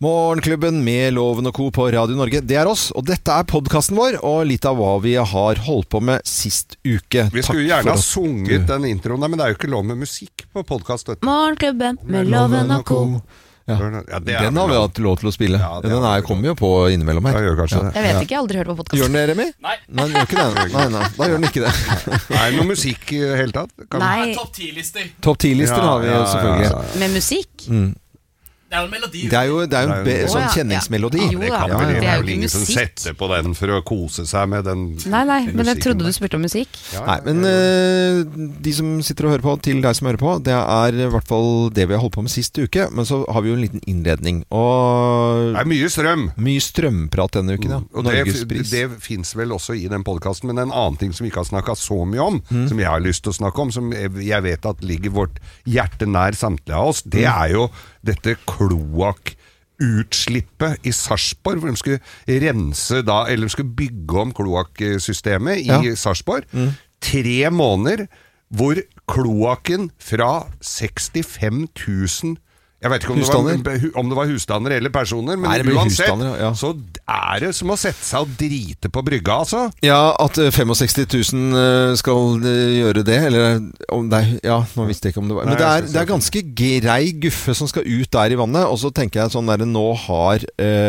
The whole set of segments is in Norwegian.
Morgenklubben med Loven og Co. på Radio Norge, det oss, og dette podcasten vår, og litt av hva vi har holdt på med sist uke. Vi skulle gjerne ha sunget den introen, men det jo ikke lov med musikk på podcast. Morgenklubben med Loven og Co. Ja, den har vi hatt lov til å spille. Ja, den kommer jo på innimellom her. Gjør kanskje det. Jeg vet ikke, jeg har aldri hørt på podcast. Gjør den det, Remi? Nei. Nei, den gjør ikke det. Nei, da gjør den ikke det. Nei, noe musikk i hele tatt? Nei. Topp 10-lister. Topp 10-lister har vi jo selvfølgelig. Med musikk? Det jo en melodi. Det jo en sånn kjenningsmelodi. Det kan vel, det jo vel ingen som setter på den for å kose seg med den Nei, men jeg trodde du spurte om musikk. Nei, men de som sitter og hører på, til deg som hører på, det i hvert fall det vi har holdt på med sist uke, men så har vi jo en liten innledning. Og det mye strøm. Mye strømprat denne uken, ja. Og det finnes vel også i den podcasten, men en annen ting som vi ikke har snakket så mye om, som jeg har lyst til å snakke om, som jeg vet at ligger vårt hjerte nær samtlige av oss, det jo dette kloakkutslippet i Sarpsborg, hvor de skulle rense da, eller de skulle bygge om kloakksystemet i Sarpsborg. 3 måneder hvor kloakken fra 65 000 jeg vet ikke om det var husstander eller personer, men uansett så det som å sette seg og drite på brygga, altså. Ja, at 65 000 skal gjøre det, eller om det nå visste jeg ikke om det var. Men det ganske grei guffe som skal ut der i vannet, og så tenker jeg sånn der, nå har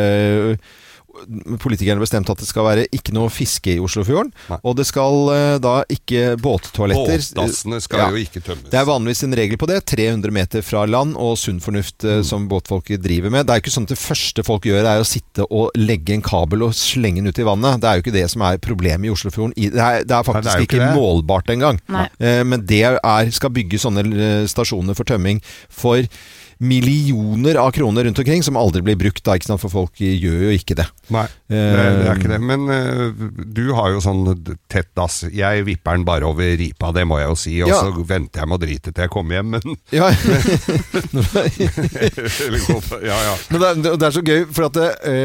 politikerne bestemt at det skal være ikke noe fiske i Oslofjorden, og det skal da ikke båttoaletter. Båtdassene skal jo ikke tømmes. Det vanligvis en regel på det, 300 meter fra land og sunn fornuft som båtfolk driver med. Det ikke sånn at det første folk gjør å sitte og legge en kabel og slenge den ut i vannet. Det jo ikke det som problemet i Oslofjorden. Det faktisk ikke målbart engang. Men det skal bygge sånne stasjoner for tømming for millioner av kroner rundt omkring som aldri blir brukt da, ikke sant? For folk gjør jo ikke det. Nei, det ikke det. Men du har jo sånn tett dass. Jeg vipper den bare over ripa, det må jeg jo si. Og så venter jeg med å drite til jeg kommer hjem. Men Men det så gøy, for at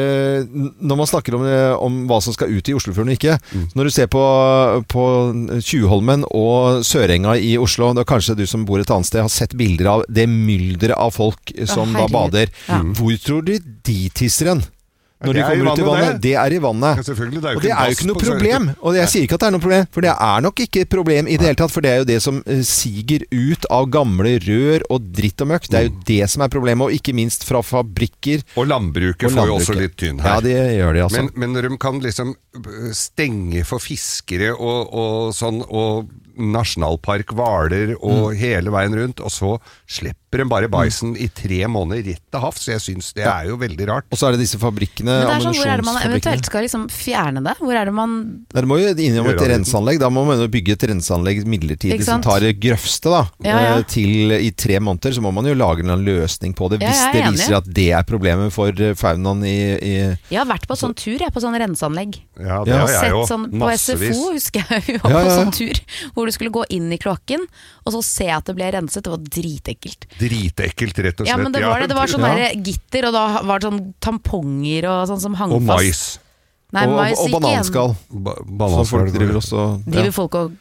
når man snakker om hva som skal ut i Oslofjorden og ikke, når du ser på Tjuvholmen og Sørenga i Oslo, da kanskje du som bor et annet sted har sett bilder av det mylderet av folk som da bader. Hvor tror du de tisser hen? Når de kommer ut i vannet? Det i vannet. Ja, og det jo ikke noe problem. Og jeg sier ikke at det noe problem, for det nok ikke et problem i det hele tatt, for det jo det som siger ut av gamle rør og dritt og møkk. Det jo det som problemet, og ikke minst fra fabrikker. Og landbruket får jo også litt tynn her. Ja, det gjør de altså. Men de kan liksom stenge for fiskere og sånn, og nasjonalpark, hvaler og hele veien rundt, og så slipper de bare bæsjen i 3 måneder rett til havs, så jeg synes det jo veldig rart. Og så det disse fabrikkene, men det sånn, hvor man eventuelt skal liksom fjerne det? Hvor det man... Det må jo innom et renseanlegg, da må man jo bygge et renseanlegg midlertidig som tar det grøvste da, til i 3 måneder, så må man jo lage en løsning på det, hvis det viser at det problemet for faunaen i... Jeg har vært på sånn tur, på sånn renseanlegg. Ja, det har jeg jo, sånn, massevis. På SFO husker jeg jo på sånn tur, hvor du skulle gå inn i kloakken, og så se at det ble renset. Det var dritekkelt. Dritekkelt, rett og slett. Ja, men det var sånn der gitter, og da var det sånn tamponger og sånn som hang fast. Og mais. Nei, mais og bananskall. Som folk driver også. Driver folk og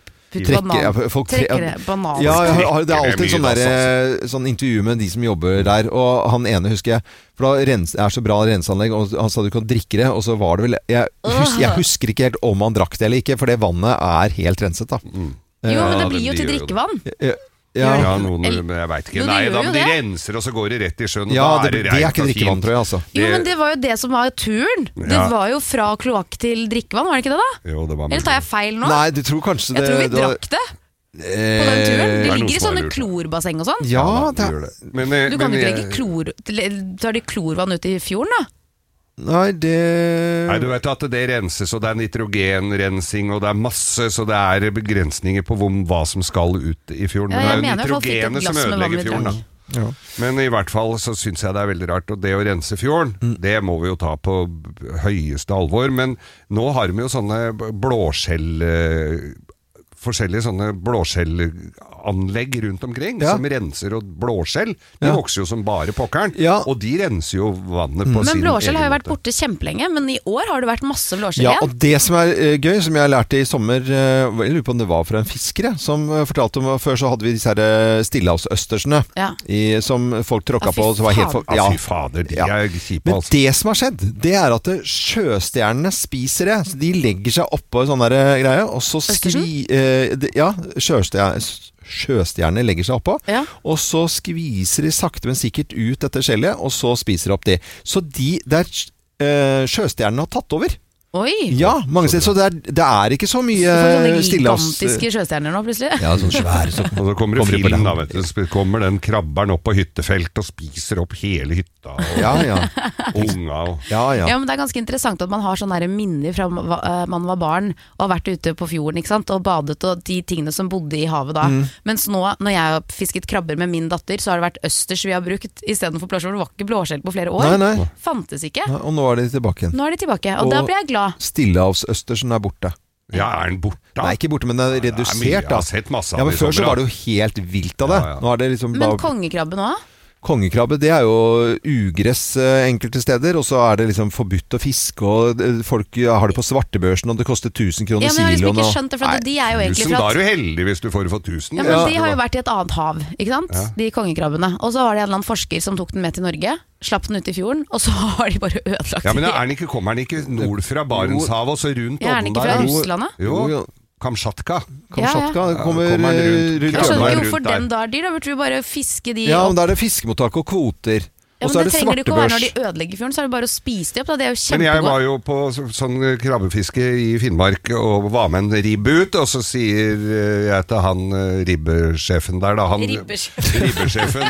trekker banan. Ja, det alltid sånn intervju med de som jobber der, og han ene husker jeg, for da så bra renseanlegg, og han sa du kan drikke det, og så var det vel, jeg husker ikke helt om han drakk det eller ikke, for det vannet helt renset da. Jo, men det blir jo til drikkevann. Ja, noen, jeg vet ikke. Nei, da, de renser, og så går det rett i sjøen. Ja, det ikke drikkevann, tror jeg, altså. Jo, men det var jo det som var turen. Det var jo fra kloakk til drikkevann, var det ikke det da? Jo, det var. Eller tar jeg feil nå? Nei, du tror kanskje det... Jeg tror vi drakk det på den turen. Det ligger i sånne klorbasseng og sånn. Ja, det gjør det. Du kan ikke legge klor... Tar de klorvann ut i fjorden da? Nei, Nei, du vet at det renses, og det nitrogenrensing, og det masse, så det begrensninger på hva som skal ut i fjorden. Ja, jeg men det nitrogenet som ødelegger fjorden, da. Ja. Men i hvert fall så synes jeg det veldig rart, og det å rense fjorden, det må vi jo ta på høyeste alvor, men nå har vi jo sånne blåskjell forskjellige sånne blåskjellanlegg rundt omkring, som renser og blåskjell. De vokser jo som bare pokkeren, og de renser jo vannet på sin egen måte. Men blåskjell har jo vært borte kjempelenge, men i år har det vært masse blåskjell igjen. Ja, og det som gøy, som jeg lærte i sommer, jeg lurer på om det var fra en fisker, som fortalte om, før så hadde vi disse her stillehavsøstersene, som folk tråkka på. Som var helt fy fader, de er kjipe. Men det som har skjedd, det er at sjøstjernene spiser det. Så de legger seg oppå en sånn der greie, og så sjøstjernene legger seg oppå, og så skviser de sakte, men sikkert ut dette skjellet, og så spiser de opp det. Så sjøstjernene har tatt over. Oi! Ja, mange steder. Så det er ikke så mye stillehavs... gigantiske sjøstjerner nå, plutselig. Ja, sånn svære. Og så kommer det film, da, vet du. Så kommer den krabberen opp på hyttefeltet og spiser opp hele hytta. Og unga. Ja, men det er ganske interessant at man har sånne minner fra man var barn og har vært ute på fjorden, ikke sant? Og badet og de tingene som bodde i havet da. Mens nå, når jeg har fisket krabber med min datter, så har det vært østers vi har brukt i stedet for blåskjell. Det var ikke blåskjell på flere år. Nei. Fantes ikke. Nei, og nå er de tilbake igjen. Og da blir jeg glad. Stillehavsøstersen er borte. Ja, er den borte? Nei, ikke borte, men den er redusert. Jeg har sett masse av men før så var det jo helt vilt av det. Nå er det liksom men kongekrabbe nå? Kongekrabbe, det er jo ugress enkelte steder, og så er det liksom forbudt å fiske, og folk har det på svartebørsen, og det koster 1000 kroner kiloen. Ja, men jeg har liksom ikke skjønt det, for de er jo egentlig Da er du heldig hvis du får 1000. Ja, men de har jo vært i et annet hav, ikke sant? De kongekrabbene. Og så var det en eller annen forsker som tok den med til Norge, slapp den ut i fjorden, og så har de bare ødelagt den. Ja, men kommer den ikke nord fra Barentshavet, og så rundt Odden der? Er den ikke fra Russlandet? Jo. Kamtsjatka. Det kommer rundt. Jeg skjønner ikke hvorfor den da er dyr, da burde du bare fiske de opp. Ja, men da er det fiskemottak og kvoter. Ja, men det trenger det ikke å være når de ødelegger fjorden, så er det bare å spise de opp, da. Det er jo kjempegodt. Men jeg var jo på sånn krabbefiske i Finnmark og var med en ribb ut, og så sier jeg til han ribbesjefen der da, ribbesjefen,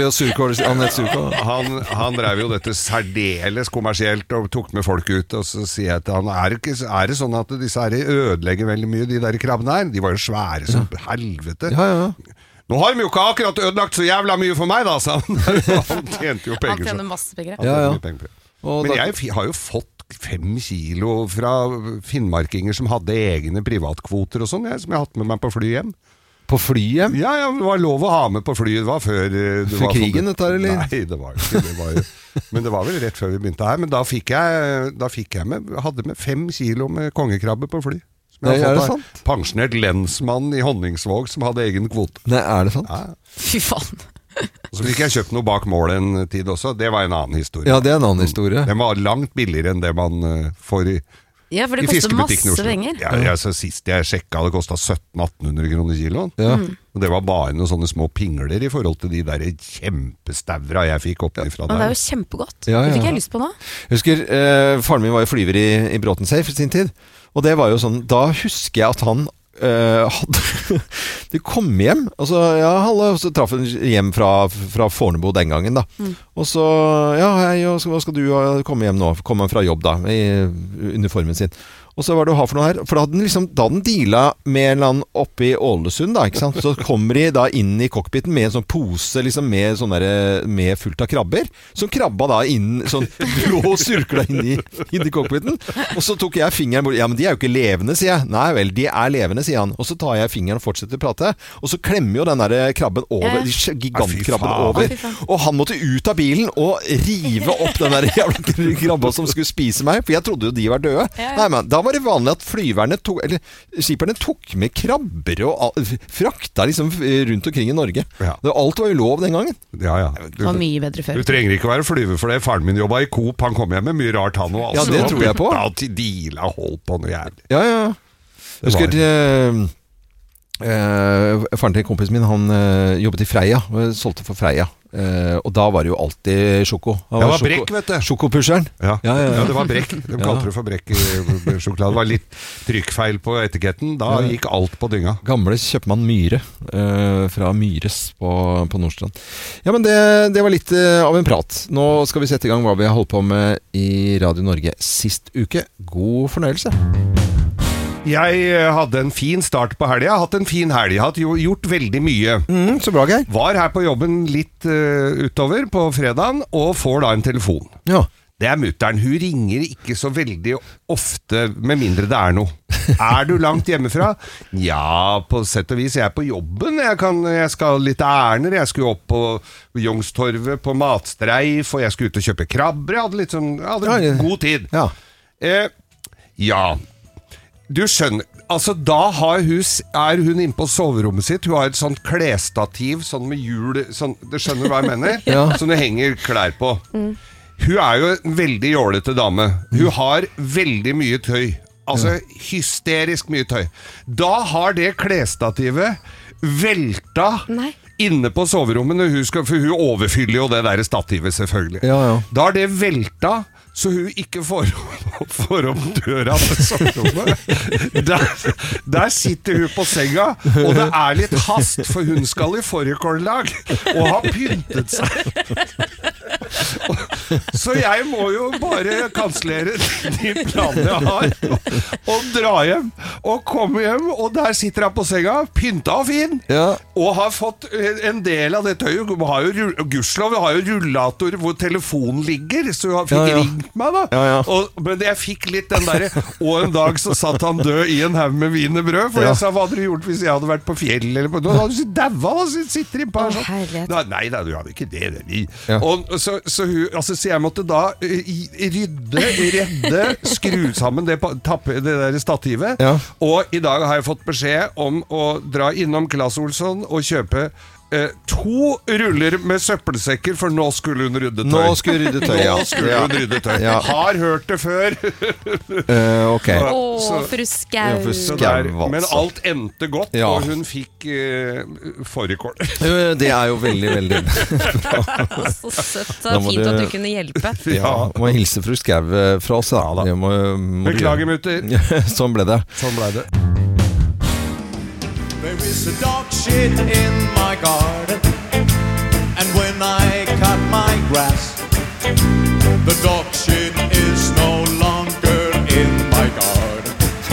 han drev jo dette særdeles kommersielt og tok med folk ut, og så sier jeg til han, er det sånn at disse her ødelegger veldig mye, de der krabbene her? De var jo svære som helvete. Ja. Nå har de jo ikke akkurat ødelagt så jævla mye for meg, da, sa han. Han tjente jo penger. Han tjener masse penger. Men jeg har jo fått 5 kilo fra finnmarkinger som hadde egne privatkvoter og sånn, som jeg har hatt med meg på fly hjem. På fly hjem? Ja, det var lov å ha med på flyet. Det var før krigen, dette her, eller? Nei, det var ikke. Men det var vel rett før vi begynte her. Men da hadde med 5 kilo med kongekrabbe på fly. Nei, er det sant? Pensjonert lensmann i Honningsvåg som hadde egen kvote. Nei, er det sant? Ja. Fy faen. Og så fikk jeg kjøpt noe bak mål en tid også. Det var en annen historie. Ja, det er en annen historie. Den var langt billigere enn det man får i Ja, for det koster masse penger. Ja, så sist jeg sjekka, det kostet 1700-1800 kroner kiloen. Ja. Og det var bare noen sånne små pingler i forhold til de der kjempestavra jeg fikk opp ifra der. Men det er jo kjempegodt. Ja. Det fikk jeg lyst på nå. Jeg husker, faren min var jo flyver i Bråten Safe i sin tid. Og det var jo sånn, da husker jeg at han hadde de kom hjem, og så traff han hjem fra Fornebu den gangen da. Og så, hei, hva skal du komme hjem nå? Kom han fra jobb da, i uniformen sin. Og så var det å ha for noe her, for da hadde den deala med en eller annen oppe i Ålesund da, ikke sant? Så kommer de da inn i cockpiten med en sånn pose liksom med fullt av krabber, som krabba da inn, sånn blå surkla inn i cockpiten. Og så tok jeg fingeren bort, ja, men de er jo ikke levende, sier jeg. Nei vel, de er levende, sier han. Og så tar jeg fingeren og fortsetter å prate, og så klemmer jo den der krabben over, gigantkrabben over, og han måtte ut av bilen og rive opp den der jævla krabba som skulle spise meg, for jeg trodde jo de var døde. Nei, men da var det vanlig at skiperne tok med krabber og frakta liksom rundt omkring i Norge. Ja. Alt var jo lov den gangen. Ja. Det var mye bedre før. Du trenger ikke være flyver for det. Faren min jobba i Coop, han kom hjem med mye rart han og ja, det tror jeg på. Til deala holdt på noe jævlig. Ja. Jeg husker faren til kompisen min, han jobbet i Freia, solgte for Freia. Og da var det jo alltid sjoko. Det var brekk, vet du. Sjokopusheren. Ja, det var brekk. De kalte det for brekk i sjokolade. Det var litt trykkfeil på etiketten. Da gikk alt på dynga. Gamle kjøpmann Myhre fra Myhres på Nordstrand. Ja, men det var litt av en prat. Nå skal vi sette i gang hva vi har holdt på med i Radio Norge sist uke. God fornøyelse. Jeg hadde en fin start på helgen. Jeg har hatt en fin helg. Jeg har gjort veldig mye. Så bra, Geir. Var her på jobben litt utover på fredagen, og får da en telefon. Ja. Det mutteren. Hun ringer ikke så veldig ofte, med mindre det noe. Du langt hjemmefra? Ja, på sett og vis. Jeg på jobben. Jeg skal ha litt ærender. Jeg skulle opp på Youngstorvet på matstreif, og jeg skulle ut og kjøpe krabber. Jeg hadde god tid. Ja. Ja. Du skjønner, altså da hun inne på soverommet sitt. Hun har et sånt klesstativ, sånn med hjul, sånn, du skjønner hva jeg mener? Ja. Som du henger klær på. Hun jo en veldig jålete dame. Hun har veldig mye tøy. Altså hysterisk mye tøy. Da har det klesstativet velta inne på soverommet, for hun overfyller jo det der stativet selvfølgelig. Ja. Da har det velta, så hun ikke får opp døra til soverommet. Der sitter hun på senga, og det litt hast, for hun skal i fårikållag og har pyntet seg. Så jeg må jo bare kansellere de planene jeg har, og dra hjem, og komme hjem, og der sitter hun på senga, pynta og fin, og har fått en del av det tøyet. Gudskjelov har jo rullator hvor telefonen ligger, så hun fikk ringt meg da. Men jeg fikk litt den der, og en dag så satt han død i en haug med wienerbrød, for jeg sa, hva hadde du gjort hvis jeg hadde vært på fjell, eller på, da hadde du daua, sitter i par sånn. Nei, du hadde ikke det. Og så jeg måtte da redde, skru sammen det der stativet, og i dag har jeg fått beskjed om å dra innom Claes Olsson og kjøpe 2 ruller med søppelsekker, for nå skulle hun rydde tøy. Nå skulle hun rydde tøy. Har hørt det før. Ok. Fru Skau. Men alt endte godt, og hun fikk fårikål. Det jo veldig, veldig Så søtt og fint at du kunne hjelpe. Må hilse fru Skau fra oss da. Beklager, mutter. Sånn ble det. There is a dog shit in my garden, and when I cut my grass, the dog shit is no longer in my garden.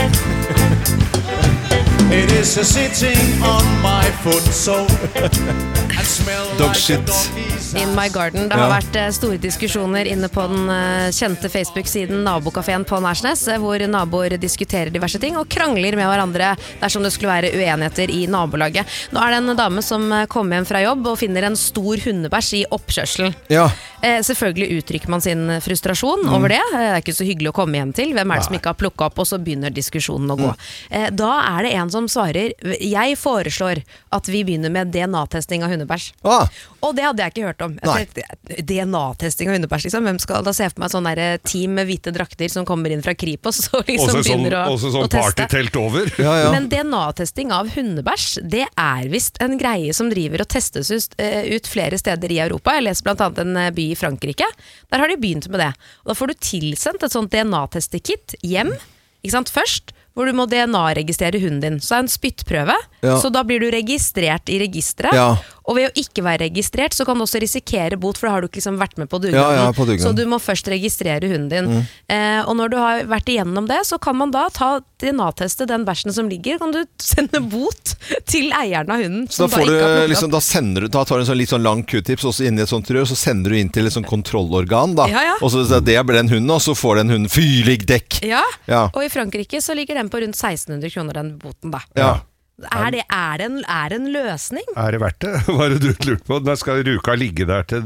It is sitting on my foot so and smell Dog like shit. a doggy's In my garden. Det har vært store diskusjoner inne på den kjente Facebook-siden Nabokaféen på Nærsnes, hvor naboer diskuterer diverse ting og krangler med hverandre dersom det skulle være uenigheter i nabolaget. Nå det en dame som kommer hjem fra jobb og finner en stor hundebæsj i oppkjørselen. Selvfølgelig uttrykker man sin frustrasjon over det. Det ikke så hyggelig å komme hjem til. Hvem det som ikke har plukket opp? Og så begynner diskusjonen å gå. Da det en som svarer, jeg foreslår at vi begynner med DNA-testing av hundebæsj. Og det hadde jeg ikke hørt om. DNA-testing av hundebæsj, liksom. Hvem skal da se for meg sånn der team med hvite drakter som kommer inn fra Kripos og liksom begynner å teste? Også sånn partytelt over. Men DNA-testing av hundebæsj, det visst en greie som driver og testes ut flere steder i Europa. Jeg leser blant annet en by i Frankrike. Der har de begynt med det. Og da får du tilsendt et sånt DNA-testekit hjem, ikke sant, først, hvor du må DNA-registrere hunden din. Så en spyttprøve, så da blir du registrert i registret, og ved å ikke være registrert, så kan du også risikere bot, for da har du ikke liksom vært med på dugnaden. Så du må først registrere hunden din. Og når du har vært igjennom det, så kan man da ta DNA-teste den bæsjen som ligger, kan du sende bot til eieren av hunden. Så da får du, liksom, da tar du en sånn litt sånn lang q-tips også inn i et sånt rør, så sender du inn til et sånt kontrollorgan da. Og så det den hunden, og så får den hunden fyrlig dekk. Og i Frankrike så ligger den på rundt 1600 kroner den boten da. Det en løsning? Det verdt det? Hva det du lurt på? Da skal Ruka ligge der til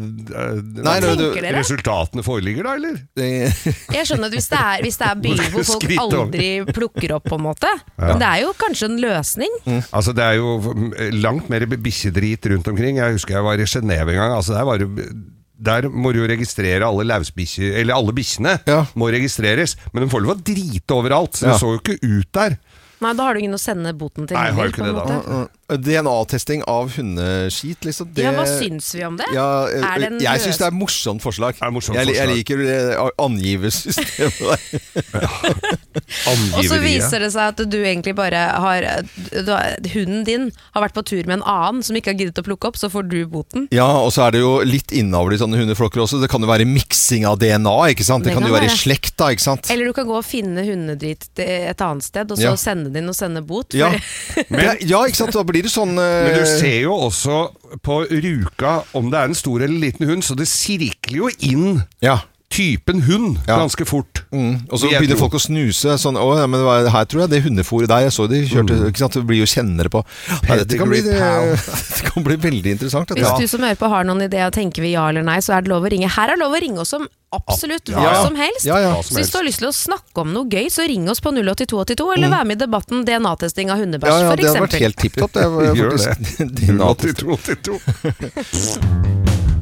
resultatene foreligger da, eller? Jeg skjønner at hvis det byer hvor folk aldri plukker opp på en måte, men det jo kanskje en løsning. Altså det jo langt mer bikkjedrit rundt omkring. Jeg husker jeg var i Genève en gang, altså der må du jo registrere alle lausbikkjer, eller alle bikkjene må registreres, men de får lov å drite overalt, så det så jo ikke ut der. Nei, da har du ingen å sende boten til. Nei, jeg har ikke det da. DNA-testing av hundeskit, liksom. Hva syns vi om det? Jeg synes det et morsomt forslag. Jeg liker angivelsessystemet der. Og så viser det seg at du egentlig bare hunden din har vært på tur med en annen som ikke har giddet å plukke opp, så får du boten. Ja, og så det jo litt innavl i sånne hundeflokker også. Det kan jo være miksing av DNA, ikke sant? Det kan jo være i slekt da, ikke sant? Eller du kan gå og finne hundedritt et annet sted, og så sende den og sende bot. Ja, ikke sant? Da blir det sånn Men du ser jo også på Ruka om det en stor eller liten hund, så det sirkler jo inn typen hund ganske fort. Og så begynner folk å snuse sånn, men her tror jeg det hundefôret der, jeg så de kjørte, ikke sant, det blir jo kjennere på. Dette kan bli veldig interessant. Hvis du som hører på har noen ideer og tenker vi ja eller nei, så det lov å ringe. Her lov å ringe oss om absolutt hva som helst. Så hvis du har lyst til å snakke om noe gøy, så ring oss på 08282, eller vær med i debatten DNA-testing av hundebæsj, for eksempel. Det hadde vært helt tipptopp. Gjør det. 08282.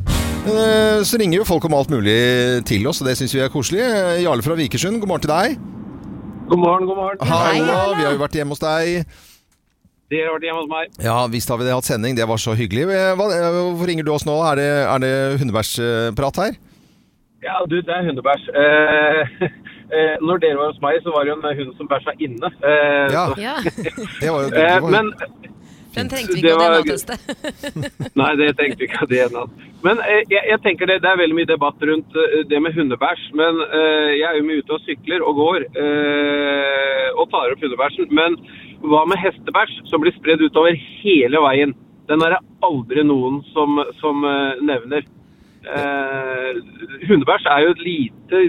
Så ringer jo folk om alt mulig til oss, og det synes vi koselig. Jarle fra Vikersund, god morgen til deg. God morgen. Hei, vi har jo vært hjemme hos deg. Det har vært hjemme hos meg. Ja, visst har vi hatt sending, det var så hyggelig. Hvorfor ringer du oss nå? Er det hundebæsjprat her? Ja, det hundebæsj. Når dere var hos meg, så var det jo en hund som bæsja inne. Det var jo men den trengte vi ikke å DNA-teste. Nei, det tenkte vi ikke å DNA. Men jeg tenker det er veldig mye debatt rundt det med hundebæsj, men jeg er jo mye ute og sykler og går og tar opp hundebæsjen. Men hva med hestebæsj som blir spredd utover hele veien? Den er det aldri noen som nevner. Hundebæsj er jo et lite,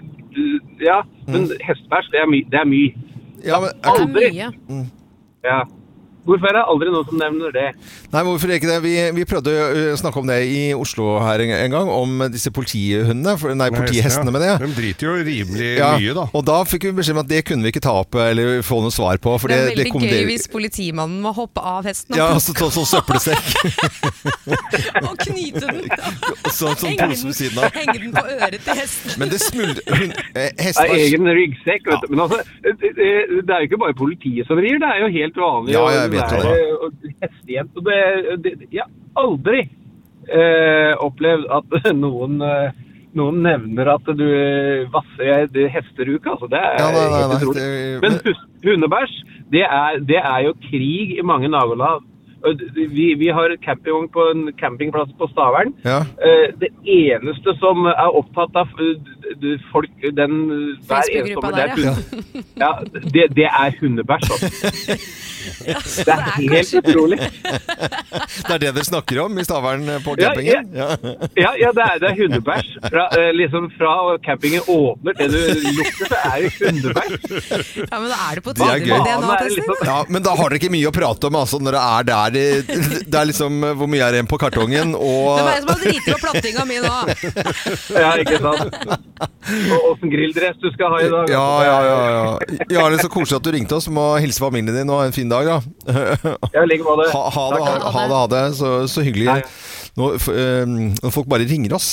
men hestebæsj det er mye. Ja, men aldri. Ja. Hvorfor er det aldri noen som nevner det? Nei, hvorfor ikke det? Vi prøvde å snakke om det i Oslo her en gang, om disse politihestene med det. De driter jo rimelig mye da. Og da fikk vi beskjed om at det kunne vi ikke ta opp, eller få noe svar på. For det er veldig gøy hvis politimannen må hoppe av hesten. Ja, sånn søppelsekk. Og knyte den. Sånn pose ved siden av. Henge den på øret til hesten. Men det det er egen ryggsekk, vet du. Men altså, det er jo ikke bare politiet som rir, det er jo helt vanlig. Ja, jeg vet det. Hestejent, og jeg har aldri opplevd at noen nevner at du vasser hesteruka, altså det er helt utrolig. Men hundebæsj, det er jo krig i mange nabolag. Vi har campingvogn på en campingplass på Stavern. Det eneste som er opptatt av folk, hver eneste det er hundebæsj. Det er helt utrolig. Det er det dere snakker om i Stavern på campingen? Ja, det er hundebæsj. Fra campingen åpner, det du lukter, så er det hundebæsj. Ja, men da er det på tide med DNA-testing. Ja, men da har dere ikke mye å prate om, altså, når det er der. Det er liksom, hvor mye er igjen på kartongen, og... Det var jeg som har dritet på plattinga mi nå. Ja, ikke sant. Og hvordan grilldress du skal ha i dag. Ja. Ja, det er så koselig at du ringte oss. Må hilse familien din og ha en fin dag, da. Ja, like på det. Ha det. Så hyggelig. Når folk bare ringer oss,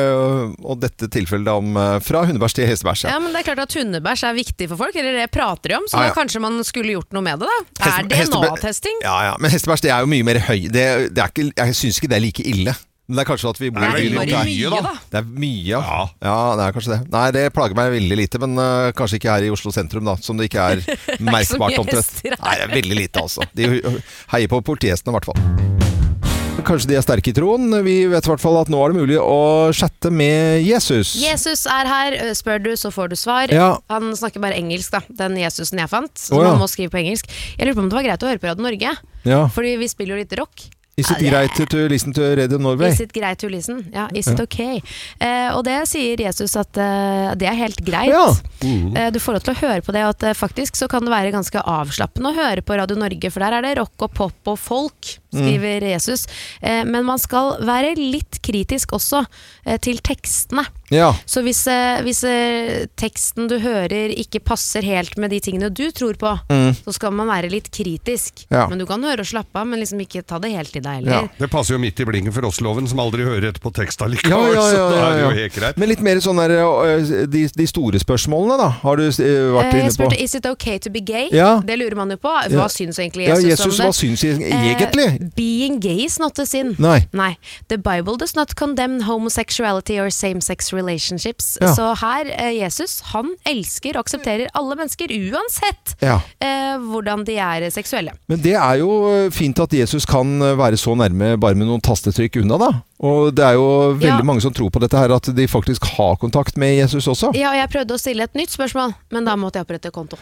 og dette tilfellet om fra hundebæsj til hestebæsj. Ja, men det er klart at hundebæsj er viktig for folk, eller det prater de om, så da kanskje man skulle gjort noe med det da. Er DNA-testing? Ja, men hestebæsj det er jo mye mer høy. Jeg synes ikke det er like ille. Men det er kanskje at vi bor i mye da. Det er mye, ja, det er kanskje det. Nei, det plager meg veldig lite, men kanskje ikke her i Oslo sentrum da, som det ikke er merkbart omtrent. Nei, det er veldig lite altså. De heier på politihestene i hvert fall. Kanskje de er sterke i troen. Vi vet i hvert fall at nå er det mulig å chatte med Jesus. Jesus er her. Spør du, så får du svar. Han snakker bare engelsk da, den Jesusen jeg fant. Så man må skrive på engelsk. Jeg lurer på om det var greit å høre på Radio Norge. Fordi vi spiller jo litt rock. Is it great to listen to Radio Norway? Is it great to listen? Ja, is it okay? Og det sier Jesus at det er helt greit. Du får lov til å høre på det, og at faktisk så kan det være ganske avslappende å høre på Radio Norge, for der er det rock og pop og folk, skriver Jesus. Men man skal være litt kritisk også til tekstene. Så hvis teksten du hører ikke passer helt med de tingene du tror på, så skal man være litt kritisk. Men du kan høre og slappe av, men liksom ikke ta det helt i deg heller. Det passer jo midt i blinken for oss-loven, som aldri hører etter på tekst allikevel, så da er det jo helt greit. Men litt mer sånn der, de store spørsmålene da, har du vært inne på? Jeg spurte, is it okay to be gay? Det lurer man jo på. Hva syns egentlig Jesus om det? Hva syns egentlig? Being gay is not a sin. Nei. The Bible does not condemn homosexuality or same-sex relationships. Så her, Jesus, han elsker og aksepterer alle mennesker, uansett hvordan de er seksuelle. Men det er jo fint at Jesus kan være så nærme bare med noen tastetrykk unna da. Og det er jo veldig mange som tror på dette her, at de faktisk har kontakt med Jesus også. Ja, jeg prøvde å stille et nytt spørsmål, men da måtte jeg opprette konto.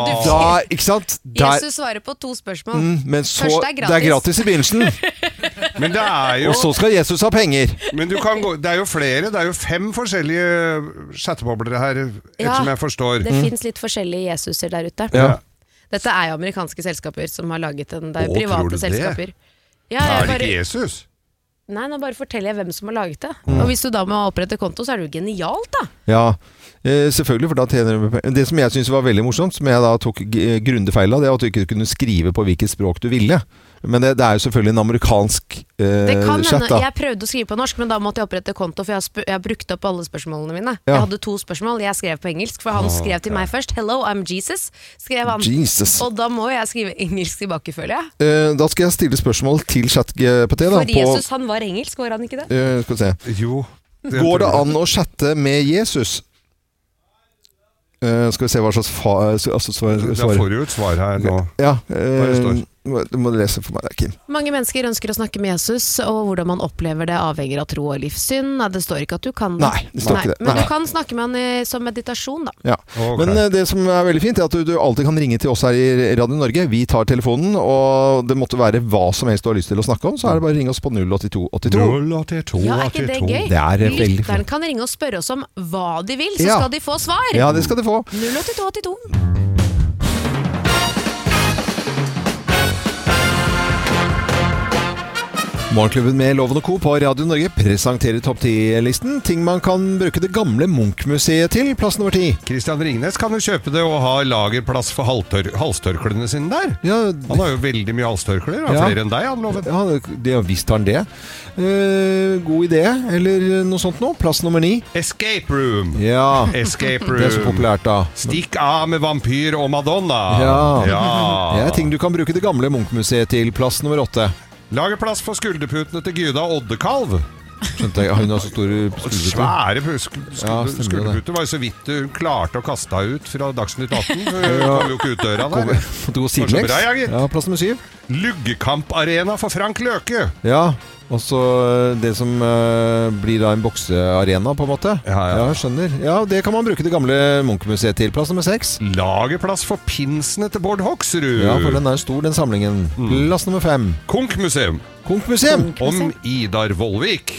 Ikke sant? Jesus svarer på 2 spørsmål. Men så, det er gratis i begynnelsen. Men det jo... Og så skal Jesus ha penger. Men du kan gå... det jo flere, det jo 5 forskjellige chatteboblere her, ettersom jeg forstår. Det finnes litt forskjellige Jesuser der ute. Ja. Dette jo amerikanske selskaper som har laget den. Det jo private selskaper. Ja, det ikke Jesus? Nei, nå bare forteller jeg hvem som har laget det. Og hvis du da må opprette konto, så det jo genialt da. Ja, selvfølgelig, for da tjener du... Det som jeg synes var veldig morsomt, som jeg da tok grundig feil av, det at du ikke kunne skrive på hvilket språk du ville. Men det jo selvfølgelig en amerikansk det kan chat da. Jeg prøvde å skrive på norsk, men da måtte jeg opprette konto, for jeg har brukt opp alle spørsmålene mine. Ja. Jeg hadde 2 spørsmål, jeg skrev på engelsk, for han skrev til meg først. Hello, I'm Jesus, skrev han. Jesus. Og da må jeg skrive engelsk tilbake, føler jeg. Da skal jeg stille spørsmål til ChatGPT da. For Jesus, han var engelsk, var han ikke det? Skal vi se. Jo. Går det an å chatte med Jesus? Skal vi se hva slags svar. Da får du jo et svar her nå. Ja, du må lese for meg der, Kim. Mange mennesker ønsker å snakke med Jesus, og hvordan man opplever det avhenger av tro og livssyn. Nei, det står ikke at du kan det. Nei, det står ikke det. Men du kan snakke med han som meditasjon da. Ja. Okay. Men det som veldig fint at du alltid kan ringe til oss her i Radio Norge. Vi tar telefonen, og det måtte være hva som helst du har lyst til å snakke om, så det bare å ringe oss på 08282. 08282. Ja, ikke det gøy? Det veldig Lytteren kan ringe og spørre oss om hva de vil, så skal de få svar. Ja, det skal de få. 08282. Morgenklubben med Loven og Co. på Radio Norge presenterer topp 10-listen. Ting man kan bruke det gamle Munch-museet til. Plass nummer 10. Kristian Ringnes kan jo kjøpe det og ha lagerplass for halstørklene sine der. Ja, han har jo veldig mye halstørkler. Flere enn deg, han Loven. Ja, visst har han det. God idé, eller noe sånt nå. Plass nummer 9. Escape Room. Ja, Escape Room. Det så populært da. Stikk av med vampyr og Madonna. Ja. Det ting du kan bruke det gamle Munch-museet til. Plass nummer 8. Lage plass for skulderputene til Gyda Oddekalv. Skjønte jeg, hun har så store skulderputer. Svære skulderputer var jo så vidt hun klarte å kaste henne ut fra Dagsnytt 18. Hun kom jo ikke ut døra der. Det går sidelengs. Ja, plass nummer 7. Luggekamparena for Frank Løke. Ja, og så det som blir da en boksearena på en måte. Ja, skjønner. Ja, det kan man bruke det gamle Munch-museet til. Plass nummer 6. Lagerplass for pinsene til Bård Hoksrud. Ja, for den stor, den samlingen. Plass nummer 5. Konk-museum. Konk-museum. Om Idar Vollvik.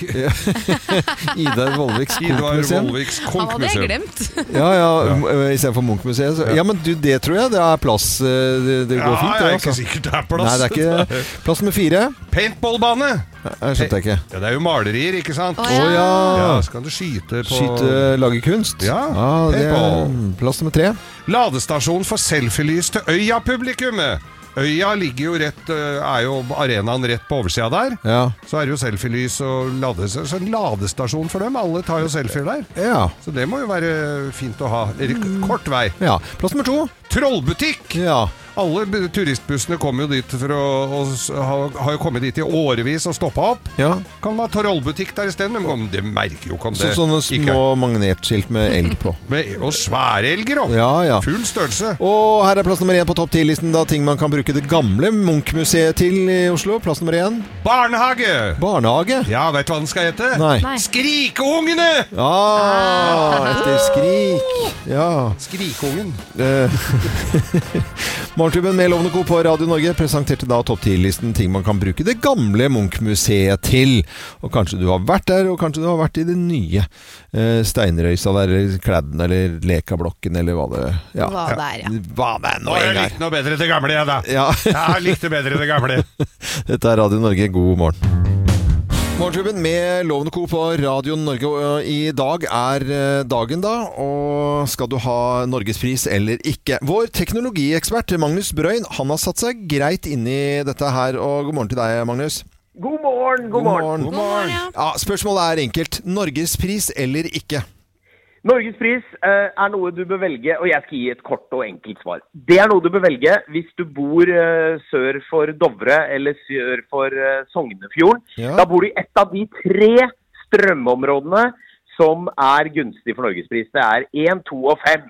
Idar Vollviks Konk-museum. Han hadde jeg glemt. Ja, i stedet for Munch-museet. Ja, men det tror jeg det plass. Det går fint. Ja, jeg ikke sikkert det plass. Nei, det ikke plass nummer 4. Paintballbane. Jeg skjønte ikke. Ja, det jo malerier, ikke sant? Ja, så kan du skyte på... lage kunst. Ja, det plass nummer 3. Ladestasjon for selfie-lys til Øya-publikummet. Øya ligger jo jo arenaen rett på oversida der. Ja. Så det jo selfie-lys og ladestasjon for dem. Alle tar jo selfier der. Ja. Så det må jo være fint å ha. Kort vei. Ja. Plass nummer 2. Trollbutikk! Ja. Alle turistbussene kommer jo dit for har jo kommet dit i årevis og stoppet opp. Ja. Kan man ha trollbutikk der i stedet, men det merker jo ikke om det. Sånne små magnetskilt med elg på. Og svære elger opp. Ja. Full størrelse. Og her plass nummer 1 på topp 10-listen da ting man kan bruke det gamle Munch-museet til i Oslo. Plass nummer 1. Barnehage! Barnehage? Ja, vet du hva den skal hete? Nei. Skrikeungene! Etter skrik. Ja. Skrikeungen. Morgenklubben med Loven og Co. på Radio Norge presenterte da topp 10-listen ting man kan bruke det gamle Munch-museet til. Og kanskje du har vært der, og kanskje du har vært i det nye Steinrøysa der, eller Kladden, eller Lekablokken, eller hva det Hva det nå jeg likte noe bedre det gamle, jeg da. Ja. Jeg likte bedre det gamle. Dette Radio Norge, god morgen. Morgenklubben med Loven og Co. på Radio Norge, og i dag dagen da, og skal du ha Norgespris eller ikke? Vår teknologiekspert Magnus Brøyn, han har satt seg greit inn i dette her, og god morgen til deg, Magnus. God morgen. Ja, spørsmålet enkelt. Norgespris eller ikke? Norgespris noe du bør velge, og jeg skal gi et kort og enkelt svar. Det noe du bør velge hvis du bor sør for Dovre eller sør for Sognefjorden. Ja. Da bor du i et av de 3 strømområdene som gunstig for Norgespris. Det 1, 2 og 5.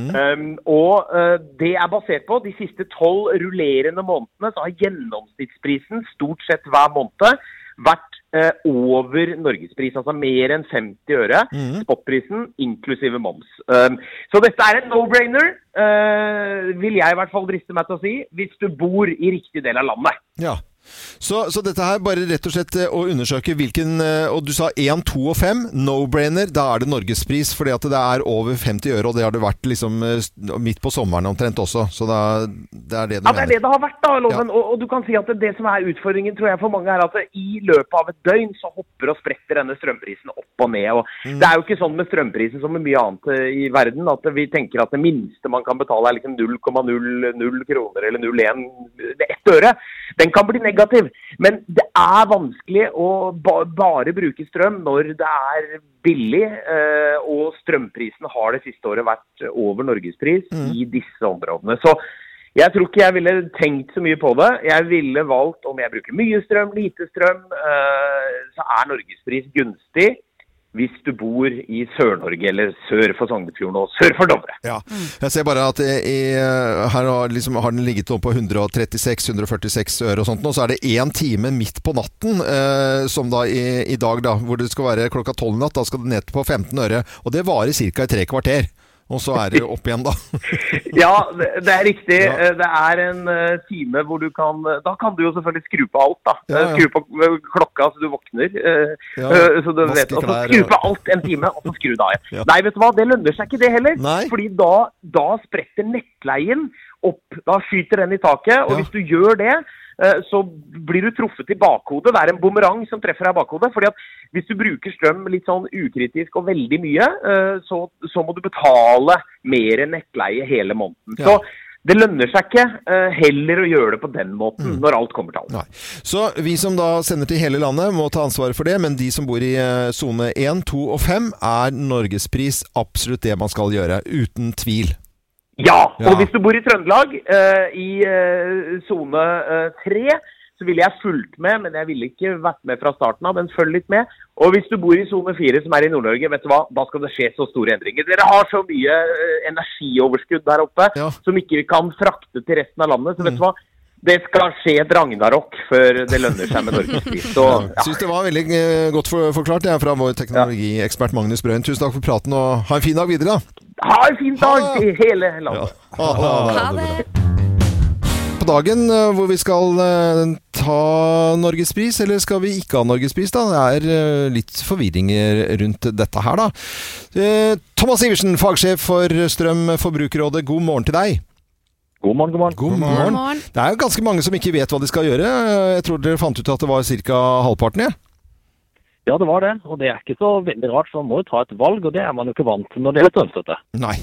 Og det basert på de siste 12 rullerende månedene, så har gjennomsnittsprisen stort sett hver måned vært over Norgespris, altså mer enn 50 øre, spotprisen inklusive moms. Så dette en no-brainer, vil jeg i hvert fall driste meg til å si, hvis du bor i riktig del av landet. Ja. Så dette her bare rett og slett å undersøke hvilken, og du sa 1, 2 og 5, no-brainer, da det Norgespris, fordi at det over 50 euro, og det har det vært liksom midt på sommeren omtrent også, så det det det du mener. Ja, det det har vært da, Loven, og du kan si at det som utfordringen, tror jeg, for mange at i løpet av et døgn så hopper og spretter denne strømprisen opp og ned, og det jo ikke sånn med strømprisen som med mye annet i verden, at vi tenker at det minste man kan betale liksom 0,00 kroner eller 0,1, 1 øre, den kan bli negativ. Men det vanskelig å bare bruke strøm når det billig, og strømprisen har det siste året vært over Norgespris i disse områdene. Så jeg tror ikke jeg ville tenkt så mye på det. Jeg ville valgt om jeg bruker mye strøm, lite strøm, så Norgespris gunstig. Hvis du bor i Sør-Norge eller sør for Sognefjorden og sør for Dovre. Ja, jeg ser bare at her har den ligget opp på 136-146 øre og sånt, og så det 1 time midt på natten, som da i dag da, hvor det skal være klokka 12 natt, da skal det ned på 15 øre, og det varer cirka i 3 kvarter. Og så det opp igjen da. Ja, det riktig. Ja. Det en time hvor du da kan du jo selvfølgelig skru på alt da. Ja. Skru på klokka så du våkner. Så du vet, og så skru på alt en time, og så skru da igjen. Ja. Nei, vet du hva? Det lønner seg ikke det heller. Nei. Fordi da spretter nettleien opp. Da skyter den i taket, og hvis du gjør det, så blir du truffet i bakhodet. Det en bumerang som treffer deg i bakhodet, fordi at hvis du bruker strøm litt sånn ukritisk og veldig mye, så må du betale mer nettleie hele måneden. Ja. Så det lønner seg ikke heller å gjøre det på den måten når alt kommer til alt. Nei. Så vi som da sender til hele landet må ta ansvaret for det, men de som bor i zone 1, 2 og 5 Norgespris absolutt det man skal gjøre, uten tvil. Ja, og hvis du bor i Trøndelag, i zone 3, så ville jeg fulgt med, men jeg ville ikke vært med fra starten av, men følg litt med. Og hvis du bor i zone 4, som i Nord-Norge, vet du hva, da skal det skje så store endringer. Dere har så mye energioverskudd der oppe, som ikke vi kan frakte til resten av landet, så vet du hva, det skal skje et Ragnarok før det lønner seg med Norgespris. Jeg synes det var veldig godt forklart, fra vår teknologiekspert Magnus Brøyen. Tusen takk for praten, og ha en fin dag videre da. Ha en fin dag til hele landet. Ha det. På dagen hvor vi skal ta Norgespris, eller skal vi ikke ha Norgespris da? Det litt forvirringer rundt dette her da. Thomas Iversen, fagsjef for Strømforbrukerrådet, god morgen til deg. God morgen. God morgen. Det jo ganske mange som ikke vet hva de skal gjøre. Jeg tror dere fant ut at det var cirka halvparten, ja? Ja, det var det, og det ikke så veldig rart, så man må jo ta et valg, og det man jo ikke vant til når det strømstøtte. Nei.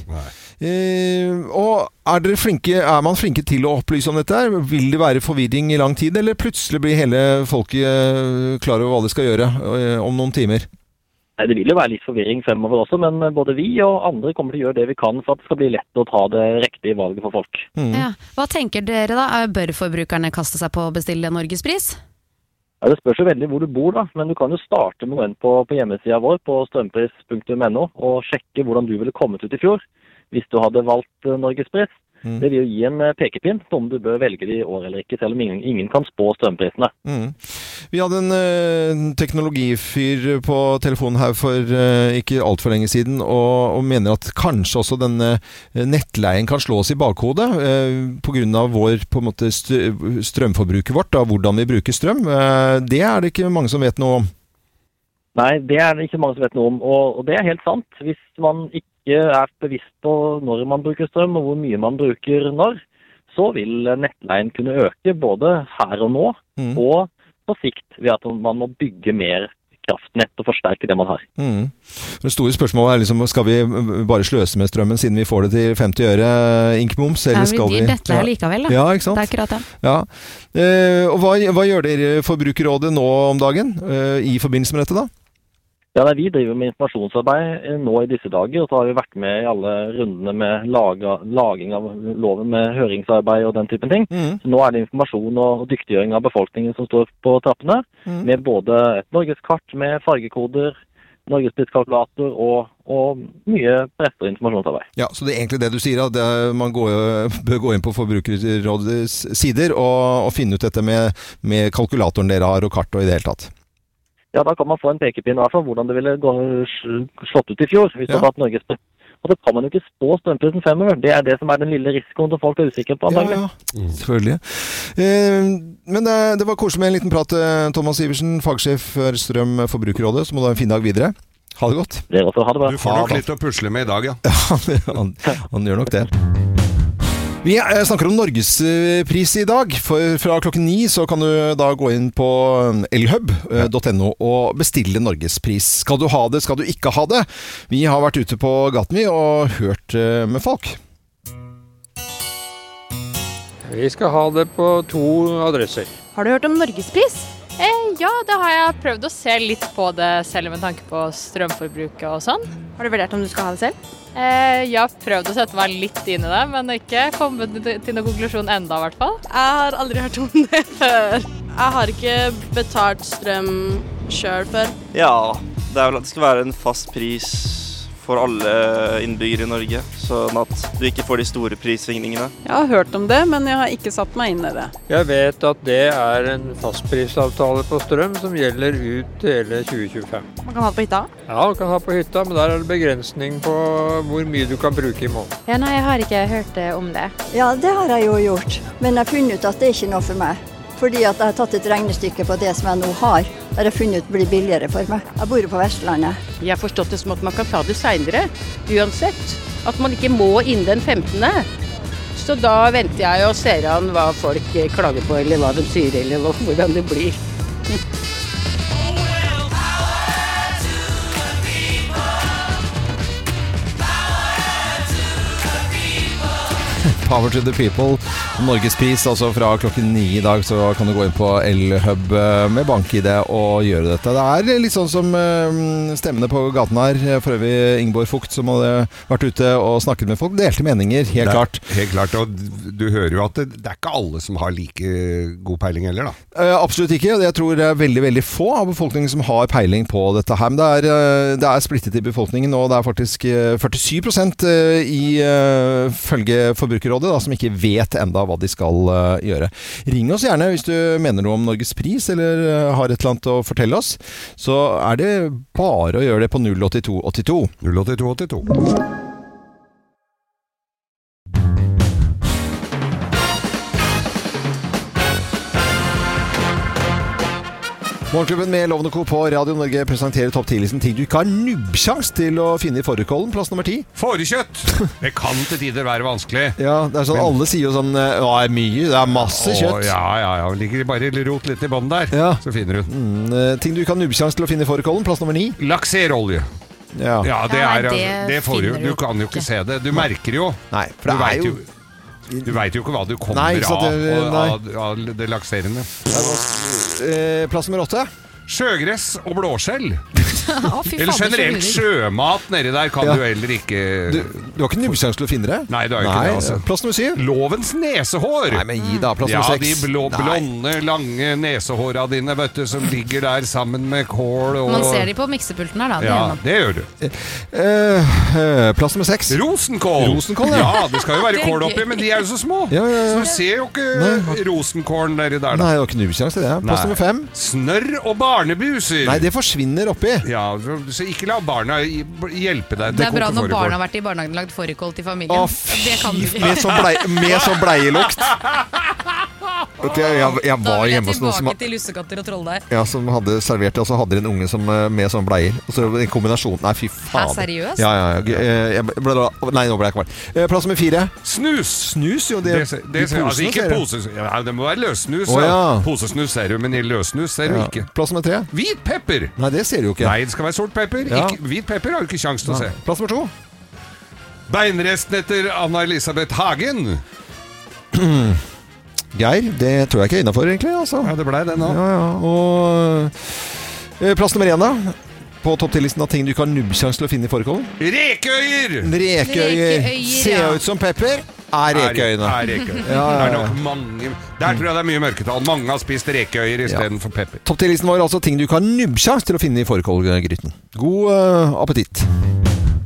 Og man flinke til å opplyse om dette? Vil det være forvirring i lang tid, eller plutselig blir hele folket klar over hva de skal gjøre om noen timer? Nei, det vil jo være litt forvirring fremover også, men både vi og andre kommer til å gjøre det vi kan for at det skal bli lett å ta det riktige valget for folk. Ja. Hva tenker dere da? Bør forbrukerne kaste seg på å bestille Norgespris? Ja, det spørs jo veldig hvor du bor da, men du kan jo starte med å gå inn på hjemmesiden vår på strømpris.no og sjekke hvordan du ville kommet ut i fjor hvis du hadde valgt Norgespris. Det vil jo gi en pekepinn på om du bør velge det i år eller ikke, selv om ingen kan spå strømprisene. Vi hadde en teknologifyr på telefonen her for ikke alt for lenge siden, og mener at kanskje også denne nettleien kan slå oss i bakhodet på grunn av vår på en måte strømforbruket vårt, da, hvordan vi bruker strøm. Det det ikke mange som vet noe om. Nei, det det ikke mange som vet noe om, og det helt sant. Hvis man ikke bevisst på når man bruker strøm og hvor mye man bruker når, så vil nettleien kunne øke både her og nå, og på sikt ved at man må bygge mer kraftnett og forsterke det man har. Det store spørsmålet liksom, skal vi bare sløse med strømmen siden vi får det til 50 øre inkmoms, eller skal vi... Det nettleie likevel da. Ja, ikke sant? Det akkurat det. Ja. Og hva gjør dere Forbrukerrådet nå om dagen i forbindelse med dette da? Ja, vi driver med informasjonsarbeid nå i disse dager, og så har vi vært med i alle rundene med laging av loven med høringsarbeid og den typen ting. Så nå det informasjon og dyktiggjøring av befolkningen som står på trappene, med både et norgeskart med fargekoder, norgespriskalkulator og mye presse- og informasjonsarbeid. Ja, så det egentlig det du sier, at man bør gå inn på Forbrukerrådets sider og finne ut dette med kalkulatoren dere har og kart og i det hele tatt. Ja, da kan man få en pekepinn i hvert fall hvordan det ville slått ut i fjor hvis du hadde hatt Norgespris. Og så kan man jo ikke spå strømprisen fremover. Det det som den lille risikoen som folk usikre på. Ja, selvfølgelig. Men det var koselig med en liten prat, Thomas Iversen, fagsjef for Strøm Forbrukerrådet, så må du ha en fin dag videre. Ha det godt. Dere også, ha det bra. Du får nok litt å pusle med i dag, ja. Han gjør nok det. Vi snakker om Norgespris i dag, for fra klokken 9 så kan du da gå inn på elhub.no og bestille Norgespris. Skal du ha det, skal du ikke ha det? Vi har vært ute på gaten og hørt med folk. Vi skal ha det på 2 adresser. Har du hørt om Norgespris? Ja, det har jeg prøvd å se litt på det selv med tanke på strømforbruket og sånn. Har du vurdert om du skal ha det selv? Jeg har prøvd å sette meg litt inn i det, men ikke kommet til noen konklusjon enda i hvert fall. Jeg har aldri hørt om det før. Jeg har ikke betalt strøm selv før. Ja, det vel at det skal være en fast pris for alle innbyggere i Norge, sånn at du ikke får de store prissvingningene. Jeg har hørt om det, men jeg har ikke satt meg inn i det. Jeg vet at det en fastprisavtale på strøm som gjelder ut hele 2025. Man kan ha det på hytta? Ja, man kan ha på hytta, men der det begrensning på hvor mye du kan bruke i måneden. Ja, nei, jeg har ikke hørt om det. Ja, det har jeg jo gjort, men jeg har funnet ut at det ikke noe for meg. Fordi at jeg har tatt et regnestykke på det som jeg nå har, der jeg har funnet ut blir billigere for meg. Jeg bor på Vestlandet. Jeg har forstått det som at man kan ta det senere, uansett. At man ikke må innen den 15. Så da venter jeg og ser an hva folk klager på, eller hva de sier, eller hvordan det blir. Power to the people. Norgespris, altså fra klokken 9 i dag, så kan du gå inn på Elhub med bank-ID og gjøre dette. Det litt sånn som stemmene på gaten her. For øvrig Ingeborg Fugt, som hadde vært ute og snakket med folk. Delte meninger, helt klart. Helt klart, og du hører jo at det ikke alle som har like god peiling heller, da. Absolutt ikke. Jeg tror det veldig, veldig få av befolkningen som har peiling på dette her. Men det splittet i befolkningen, og det faktisk 47% i følge Forbrukerrådet da, som ikke vet enda hva de skal gjøre. Ring oss gjerne hvis du mener noe om Norgespris eller har et eller annet å fortelle oss. Så det bare å gjøre det på 08282. 08282. Morgenklubben med Lovende Co. på Radio Norge presenterer topp 10-listen ting du ikke har nubbsjans til å finne i fårikålen. Plass nummer 10. Fårekjøtt! Det kan til tider være vanskelig. Ja, det sånn, alle sier jo sånn, det mye, det masse kjøtt. Ja, ligger bare rot litt i bånden der, så finner du den. Ting du ikke har nubbsjans til å finne i fårikålen. Plass nummer 9. Lakserolje. Ja, det får du. Du kan jo ikke se det. Du merker jo. Nei, for det Du vet jo ikke hva du kommer av det lakserende. Plass nummer 8. Sjøgress og blåskjell. Eller generelt sjømat nedi der kan du heller ikke. Du har ikke nubbsjans til å finne det? Nei, du har ikke det, altså. Plass nummer 7. Lovens nesehår. Nei, men gi da, plass nummer 6. Ja, de blonde, lange nesehåra dine, vet du, som ligger der sammen med kål og... Man ser de på miksepulten her da. Ja, det gjør du. Plass nummer 6. Rosenkål. Ja, det skal jo være kål oppi, men de jo så små. Så du ser jo ikke rosenkålen nedi der da. Nei, du har ikke nubbsjans til det. Plass nummer 5. Snørr og barnebuser. Nei, det forsvinner oppi. Ja, så ikke la barna hjelpe deg. Det bra når barna har vært i barnehagen og lagd fårikål til familien. Det kan du ikke. Med så bleielukt. Jeg var hjemme hos noen som tilbake til lussekatter og trolldeig. Ja, som hadde servert det, og så hadde de en unge som, med sånn bleier. Og så en kombinasjon. Nei, fy faen. Seriøst? Ja. Nei, nå ble jeg kvar. Plass nummer 4. Snus. Snus, jo. Det altså ikke pose. Ja, det må være løssnus. Posesnus ser du, men i løssnus ser du ikke. Plass nummer 3. Hvit pepper. Nei, det ser du jo ikke. Nei, det skal være sort pepper. Hvit pepper har du ikke sjans til å se. Plass nummer 2. Beinresten etter Anna-Elisabeth Hagen. Geir, det tror jeg ikke er innenfor egentlig, altså. Ja, det ble det nå. Ja. Og plass nummer 1 da. På topp 10-listen av ting du ikke har nubbsjans til å finne i fårikålen. Rekeøyer! Ser ut som pepper. Rekeøyene. Det nok mange. Der tror jeg det er mye mørketall. Mange har spist rekeøyer i stedet for pepper. Topp 10-listen var altså ting du ikke har nubbsjans til å finne i fårikålgryten. God appetitt.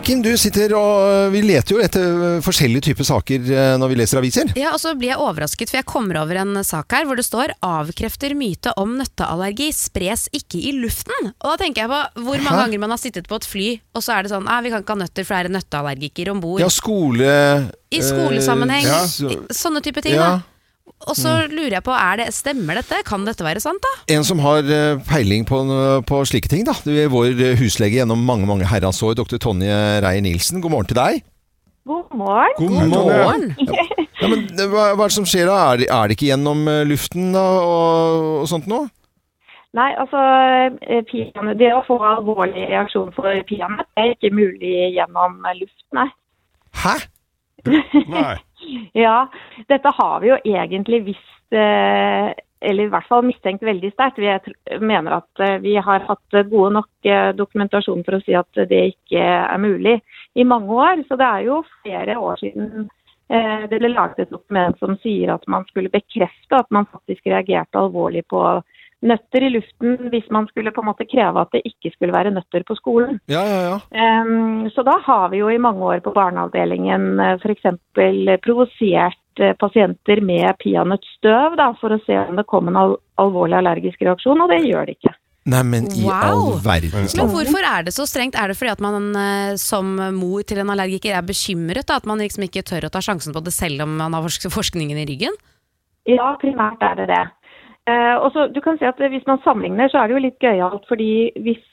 Kim, du sitter og vi leter jo etter forskjellige typer saker når vi leser aviser. Ja, og så blir jeg overrasket, for jeg kommer over en sak her hvor det står avkrefter myte om nøtteallergi spres ikke i luften. Og da tenker jeg på hvor mange ganger man har sittet på et fly, og så er det sånn, vi kan ikke ha nøtter for det er en nøtteallergiker ombord. Ja, I skolesammenheng, sånne type ting da. Og så lurer jeg på, stemmer dette? Kan dette være sant da? En som har peiling på slike ting da, det vår huslege gjennom mange herrens år, Dr. Tonje Reier-Nielsen. God morgen til deg. God morgen. God morgen. Ja, men hva er det som skjer da? Er det ikke gjennom luften da, og sånt nå? Nei, altså, det å få alvorlig reaksjon for peanøtt er ikke mulig gjennom luft, nei. Hæ? Nei. Ja, dette har vi jo egentlig visst, eller i hvert fall mistenkt veldig sterkt. Vi mener at vi har hatt gode nok dokumentasjon for å si at det ikke er mulig i mange år. Så det er jo flere år siden det ble laget et dokument som sier at man skulle bekrefte at man faktisk reagerte alvorlig på nøtter i luften hvis man skulle på en måte kreve at det ikke skulle være nøtter på skolen. Ja. Så da har vi jo i mange år på barneavdelingen for eksempel provosert pasienter med peanøttstøv da, for å se om det kom en alvorlig allergisk reaksjon, og det gjør det ikke. Nei, men i all verden. Men hvorfor er det så strengt? Er det fordi at man som mor til en allergiker er bekymret da, at man liksom ikke tør å ta sjansen på det selv om man har forskningen i ryggen? Ja, primært er det. Og så du kan si at hvis man sammenligner så er det jo litt gøyalt, fordi hvis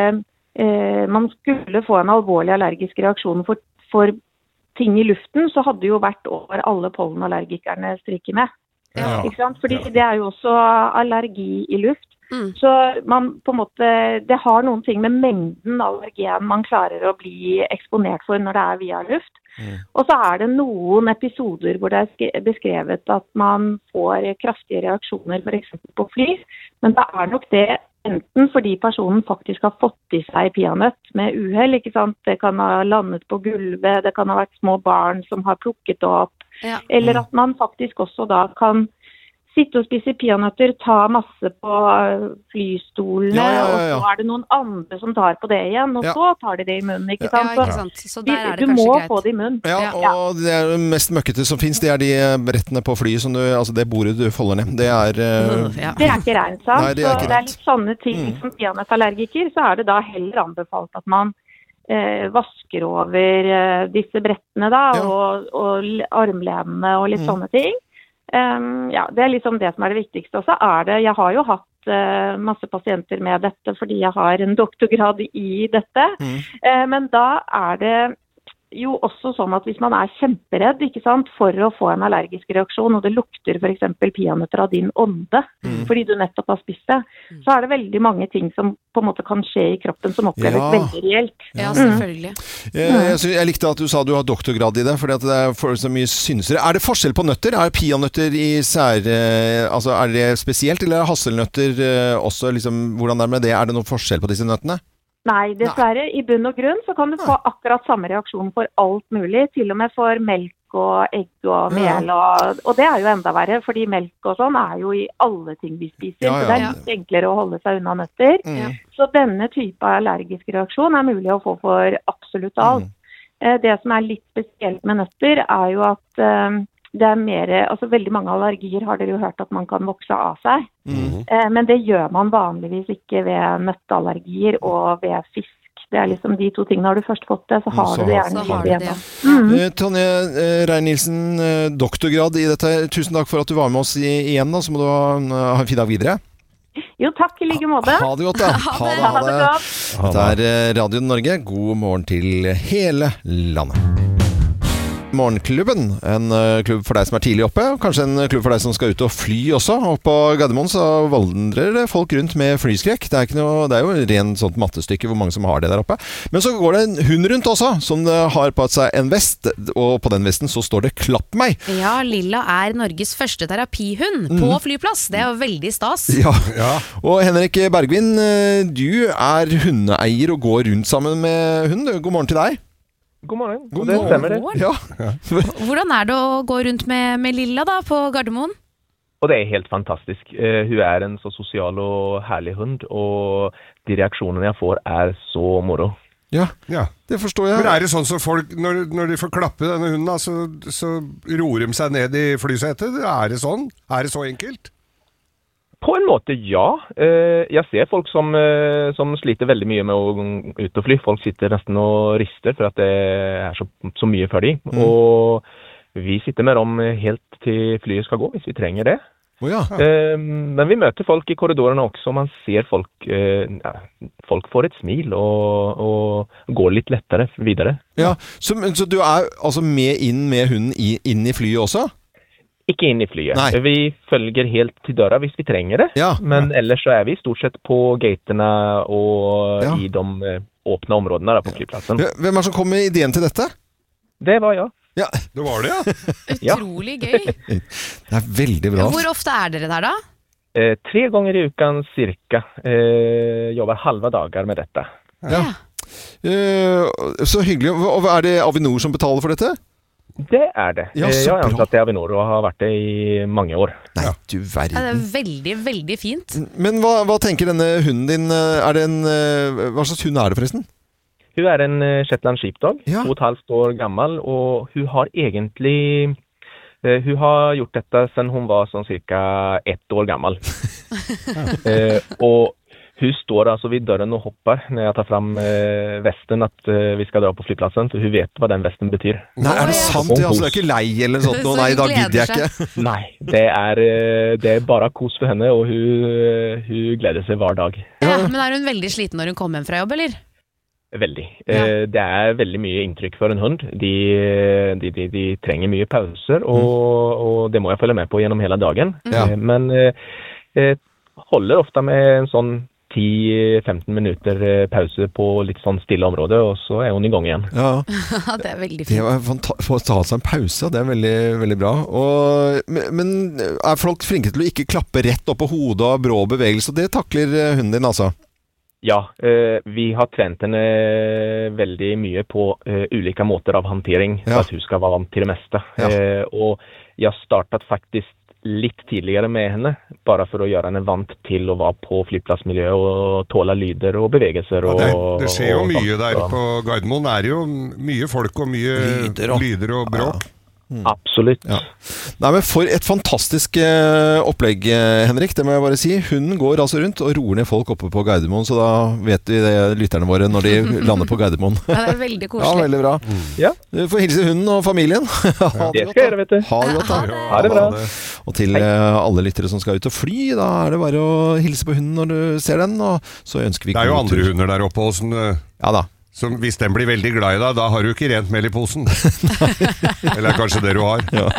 man skulle få en alvorlig allergisk reaksjon for ting i luften, så hadde jo hvert år alle pollenallergikerne stryket med. Ja. Ikke sant? Fordi det er jo også allergi i luft. Så man på en måte, det har noen ting med mengden allergen man klarer å bli eksponert for når det er via luft. Og så er det noen episoder hvor det er beskrevet at man får kraftige reaksjoner for eksempel på fly, men da er nok det enten fordi personen faktisk har fått i seg peanøtt med uhell, ikke sant? Det kan ha landet på gulvet, det kan ha vært små barn som har plukket opp, eller at man faktisk også da kan sitte og spise peanøtter, ta masse på flystolene, og så er det noen andre som tar på det igjen, og så tar de det i munnen, ikke sant? Ja, ikke sant. Så der er det du må greit. få det i munnen. Ja, og det er det mest møkkete som finnes, det er de brettene på flyet, som altså det bordet du folder ned. Det er ikke rent, sant? Nei, det er ikke rent. Så det er litt sånne ting som peanøttallergiker, så er det da heller anbefalt at man vasker over disse brettene da, og armlenene og litt sånne ting. Det er liksom det som er det viktigste. Og så er det, jeg har jo hatt masse pasienter med dette fordi jeg har en doktorgrad i dette, men da er det jo også sånn at hvis man er kjemperedd, ikke sant, for å få en allergisk reaksjon, og det lukter for eksempel peanøtter av din ånde, fordi du nettopp har spist det, så er det veldig mange ting som på en måte kan skje i kroppen som oppleves veldig reelt. Ja, selvfølgelig. Jeg likte at du sa du har doktorgrad i det, fordi at det er så mye synsere. Er det forskjell på nøtter? Er peanøtter i altså er det spesielt, eller er hasselnøtter også, liksom, hvordan er det med det? Er det noen forskjell på disse nøttene? Nei, dessverre. I bunn og grunn så kan du få akkurat samme reaksjon for alt mulig, til og med for melk og egg og mel, og det er jo enda verre, fordi melk og sånn er jo i alle ting vi spiser, så det er litt enklere å holde seg unna nøtter. Så denne type allergisk reaksjon er mulig å få for absolutt alt. Det som er litt spesielt med nøtter er jo at det er mer, altså veldig mange allergier har dere jo hørt at man kan vokse av seg, men det gjør man vanligvis ikke ved nøtteallergier og ved fisk. Det er liksom de to tingene. Har du først fått det, så har du det gjerne. Tonje Reier-Nielsen, doktorgrad i dette. Tusen takk for at du var med oss igjen, så må du ha en fin dag videre. Jo, takk i like måte. Ha det godt da. Ha det godt. Dette er Radio Norge. God morgen til hele landet. Morgenklubben, en klubb for deg som er tidlig oppe, og kanskje en klubb for deg som skal ut og fly også. Og på Gardermoen så vandrer det folk rundt med flyskrekk. Det er jo ren sånt mattestykke hvor mange som har det der oppe. Men så går det en hund rundt også, som har på seg en vest, og på den vesten så står det «Klapp meg». Ja, Lilla er Norges første terapihund på flyplass. Det er jo veldig stas. Ja. Og Henrik Bergvin, du er hundeeier og går rundt sammen med hund. God morgen til deg. God morgen. Det stemmer det. Ja. Hvordan er det å gå rundt med Lilla da på Gardermoen? Og det er helt fantastisk. Hun er en så sosial og herlig hund, og de reaksjonene jeg får er så moro. Ja, det forstår jeg. Men det sånn som folk, når de får klappe denne hunden, da, så roer de seg ned i flysetet? Det sånn? Det så enkelt? På en måte, ja. Jeg ser folk som sliter veldig mye med å ut og fly. Folk sitter nesten og rister for at det så mye for dem. Og vi sitter med dem helt til flyet skal gå, hvis vi trenger det. Men vi møter folk i korridorene også, man ser folk får et smil og går litt lettere videre. Ja, så du altså med hunden inn i flyet også? Ikke inn i flyet. Nei. Vi følger helt til døra hvis vi trenger det, men ellers så vi stort sett på gatene og i de åpne områdene der på flyplassen. Hvem som kom med ideen til dette? Det var jeg. Ja, det var det, Utrolig gøy. Det veldig bra. Hvor ofte dere der da? 3 ganger i uken cirka. Jobber halve dager med dette. Ja. Så hyggelig. Og det Avinor som betaler for dette? Det det. Jeg har ansatt i Avinor og har vært det i mange år. Nei, du verden. Det veldig, veldig fint. Men hva tenker denne hunden din? Hva slags hund det forresten? Hun en Shetland Sheepdog, 2,5 år gammel, og hun har egentlig hun har gjort dette siden hun var sånn cirka 1 år gammel. Og hun står altså vid døren og hopper når jeg tar fram vesten at vi skal dra på flyplassen, for hun vet hva den vesten betyr. Nei, det sant? Ja, så det ikke lei eller sånt? Nei, da gidder jeg ikke. Nei, det bare kos for henne, og hun gleder seg hver dag. Ja, men hun veldig sliten når hun kommer hjem fra jobb, eller? Veldig. Det veldig mye inntrykk for en hund. De trenger mye pauser, og det må jeg følge med på gjennom hele dagen. Men holder ofte med en sånn 10-15 minutter pause på litt sånn stille område, og så hun i gang igjen. Ja, det veldig fint. Det få ta seg en pause, det veldig, veldig bra. Men folk flinke til å ikke klappe rett opp på hodet og brå bevegelse, og det takler hunden din altså? Ja, vi har trent henne veldig mye på ulike måter av hantering for at hun skal være vant til det meste. Og jeg startet faktisk litt tidligere med henne, bare for å gjøre henne vant til å være på flyplassmiljøet og tåle lyder og bevegelser. Det skjer jo mye der på Gardermoen. Det jo mye folk og mye lyder og bråk. Absolutt. Ja. Nei, men for et fantastisk opplegg, Henrik, det må jeg bare si. Hunden går altså rundt og roer ned folk oppe på Gardermoen, så da vet vi det, lytterne våre, når de lander på Gardermoen. Ja, det veldig koselig. Ja, veldig bra. Ja. Du får hilse hunden og familien. Det skal jeg gjøre, vet du. Ha det godt, da. Ha det bra. Og til alle lyttere som skal ut og fly, da det bare å hilse på hunden når du ser den, og så ønsker vi det jo andre hunder der oppe også, ja da. Så hvis den blir veldig glad i deg, da har du ikke rent mel i posen. Eller kanskje det du har. Ja.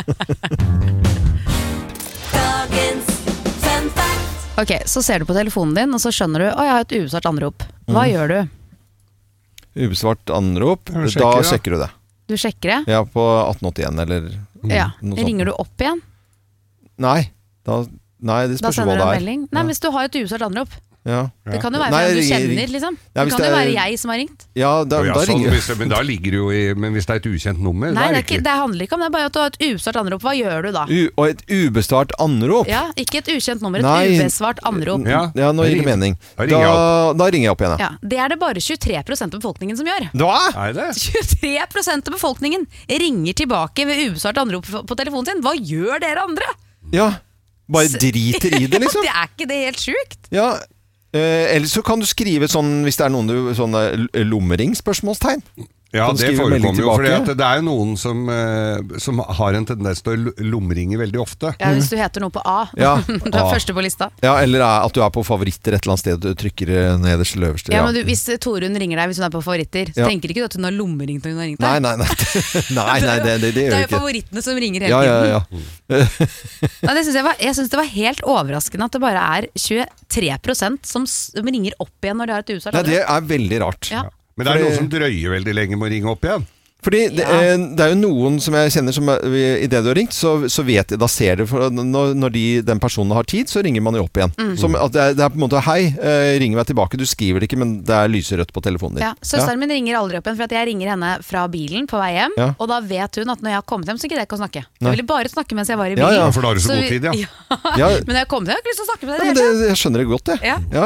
Ok, så ser du på telefonen din, og så skjønner du, jeg har et ubesvart anrop. Hva gjør du? Ubesvart anrop, da sjekker du det. Du sjekker det? Ja, på 1881 eller noe sånt. Ringer du opp igjen? Nei, det spørs hva det Nei, hvis du har et ubesvart anrop. Ja. Det kan jo være hvem du kjenner, liksom. Det kan jo være jeg som har ringt. Ja, da ringer men da ligger det jo i. Men hvis det et ukjent nummer, nei, det handler ikke om det, bare at du har et ubesvart anrop. Hva gjør du da? Og et ubesvart anrop? Ja, ikke et ukjent nummer, et ubesvart anrop. Ja, nå gir det mening. Da ringer jeg opp igjen, ja. Det det bare 23% av befolkningen som gjør. Da? 23% av befolkningen ringer tilbake ved ubesvart anrop på telefonen sin. Hva gjør dere andre? Ja, bare driter i det, liksom. Det ikke det helt sjukt? Ja, eller så kan du skrive sånn, hvis det noen sånne lommering-spørsmålstegn. Ja, det forekommer jo, for det jo noen som har en tendens til å lomringe veldig ofte. Ja, hvis du heter noe på A. Ja, du første på lista. Ja, eller at du på favoritter et eller annet sted, du trykker nederst eller øverst. Ja, men hvis Torunn ringer deg, hvis hun på favoritter, så tenker ikke du at hun har lommeringt når hun har ringt deg? Nei, det gjør jo ikke. favorittene som ringer hele tiden. Ja. Nei, jeg synes det var helt overraskende at det bare 23% som ringer opp igjen når de har et ubesvart anrop. Nei, det veldig rart. Ja. Men det noen som drøyer veldig lenge med å ringe opp igjen. Fordi det er jo noen som jeg kjenner som i det du har ringt, så vet jeg, da ser det, for når den personen har tid, så ringer man jo opp igjen. Som at det er på en måte, hei, ringer meg tilbake, du skriver det ikke, men det er lyserødt på telefonen din. Ja, søsteren min ringer aldri opp igjen, for at jeg ringer henne fra bilen på vei hjem, og da vet hun at når jeg har kommet hjem, så gidder jeg ikke å snakke. Jeg ville bare snakke mens jeg var i bilen. Ja, for da har du så god tid, ja. Men når jeg kommer hjem, jeg har ikke lyst til å snakke med deg. Men jeg skjønner det godt, det. Ja.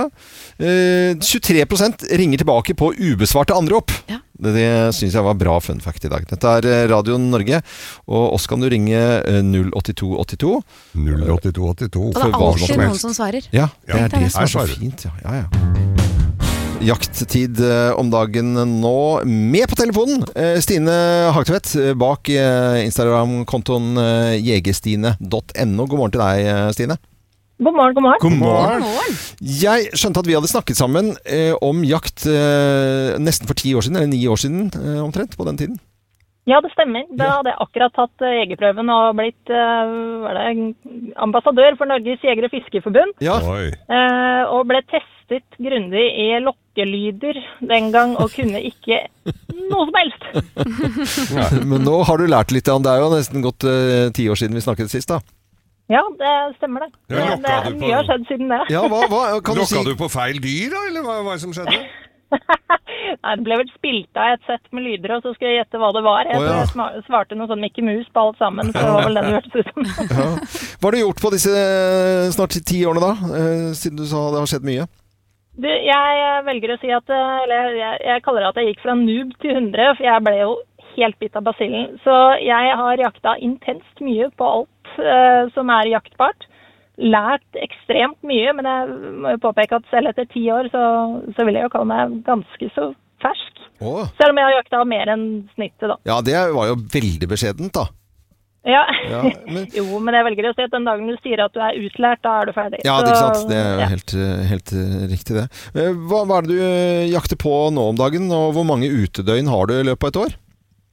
23% ringer tilbake på ubesvarte anrop. Ja. Det synes jeg var bra fun fact i dag. Dette er Radio Norge, og oss kan du ringe 08282. 08282. Og det er alltid noen som svarer. Ja, det er det som er så fint. Ja. Jakttid om dagen nå. Med på telefonen, Stine Hagtvedt, bak Instagram-kontoen jegerstine.no. God morgen til deg, Stine. God morgen. God morgen. Jeg skjønte at vi hadde snakket sammen om jakt nesten for 10 år siden, eller 9 år siden omtrent på den tiden. Ja, det stemmer. Da hadde jeg akkurat tatt jegerprøven og blitt ambassadør for Norges Jeger- og Fiskerforbund. Ja. Og ble testet grundig i lokkelyder den gang, og kunne ikke noe som helst. Men nå har du lært litt, det er jo nesten gått 10 år siden vi snakket sist da. Ja, det stemmer det. Mye har skjedd siden det. Ja, hva kan du si? Lokka du på feil dyr da, eller hva som skjedde? Nei, det ble vel spilt av et sett med lyder, og så skulle jeg gjette hva det var. Jeg svarte noe sånn Mickey Mouse på alt sammen, så det var vel det det hørtes ut som. Hva har du gjort på disse snart 10 årene da, siden du sa det har skjedd mye? Jeg velger å si at, eller jeg kaller det at jeg gikk fra noob til 100, for jeg ble jo helt bitt av basillen. Så jeg har jakta intenst mye på alt som er jaktbart. Lært ekstremt mye, men jeg må jo påpeke at selv etter 10 år så vil jeg jo kalle meg ganske så fersk. Selv om jeg har jakta mer enn snittet da. Ja, det var jo veldig beskjedent da. Ja, jo, men jeg velger å si at den dagen du sier at du er utlært, da er du ferdig. Ja, det er ikke sant. Det er helt riktig det. Hva er det du jakter på nå om dagen, og hvor mange utedøgn har du i løpet av et år?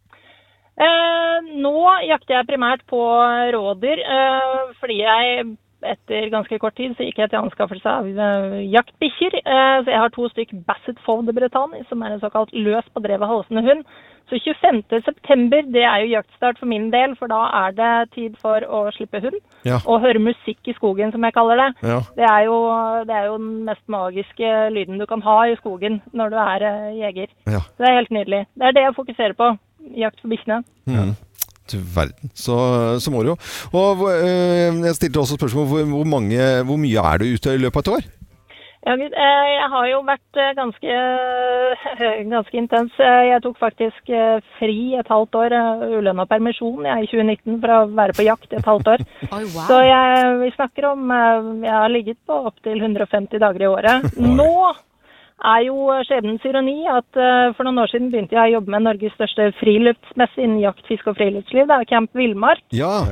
Nå jakter jeg primært på rådyr, fordi jeg etter ganske kort tid så gikk jeg til anskaffelse av jaktbikkjer. Så jeg har 2 stykk Basset Faux de Bretagne, som er en såkalt løs på drevet halsende hund. Så 25. september, det er jo jaktstart for min del, for da er det tid for å slippe hund. Og høre musikk i skogen, som jeg kaller det. Det er jo den mest magiske lyden du kan ha i skogen når du er jeger. Så det er helt nydelig. Det er det jeg fokuserer på. Jakt for bikkjene. Til verden. Så må det jo. Og jeg stilte også spørsmål hvor mye er du ute i løpet av et år? Ja, jeg har jo vært ganske intens. Jeg tok faktisk fri et halvt år, ulønnet permisjon i 2019 for å være på jakt et halvt år. Så vi snakker om, jeg har ligget på opp til 150 dager i året. Nå er jo skjebnens ironi at for noen år siden begynte jeg å jobbe med Norges største friluftsmesse innen jakt, fiske og friluftsliv. Det er Camp Villmark.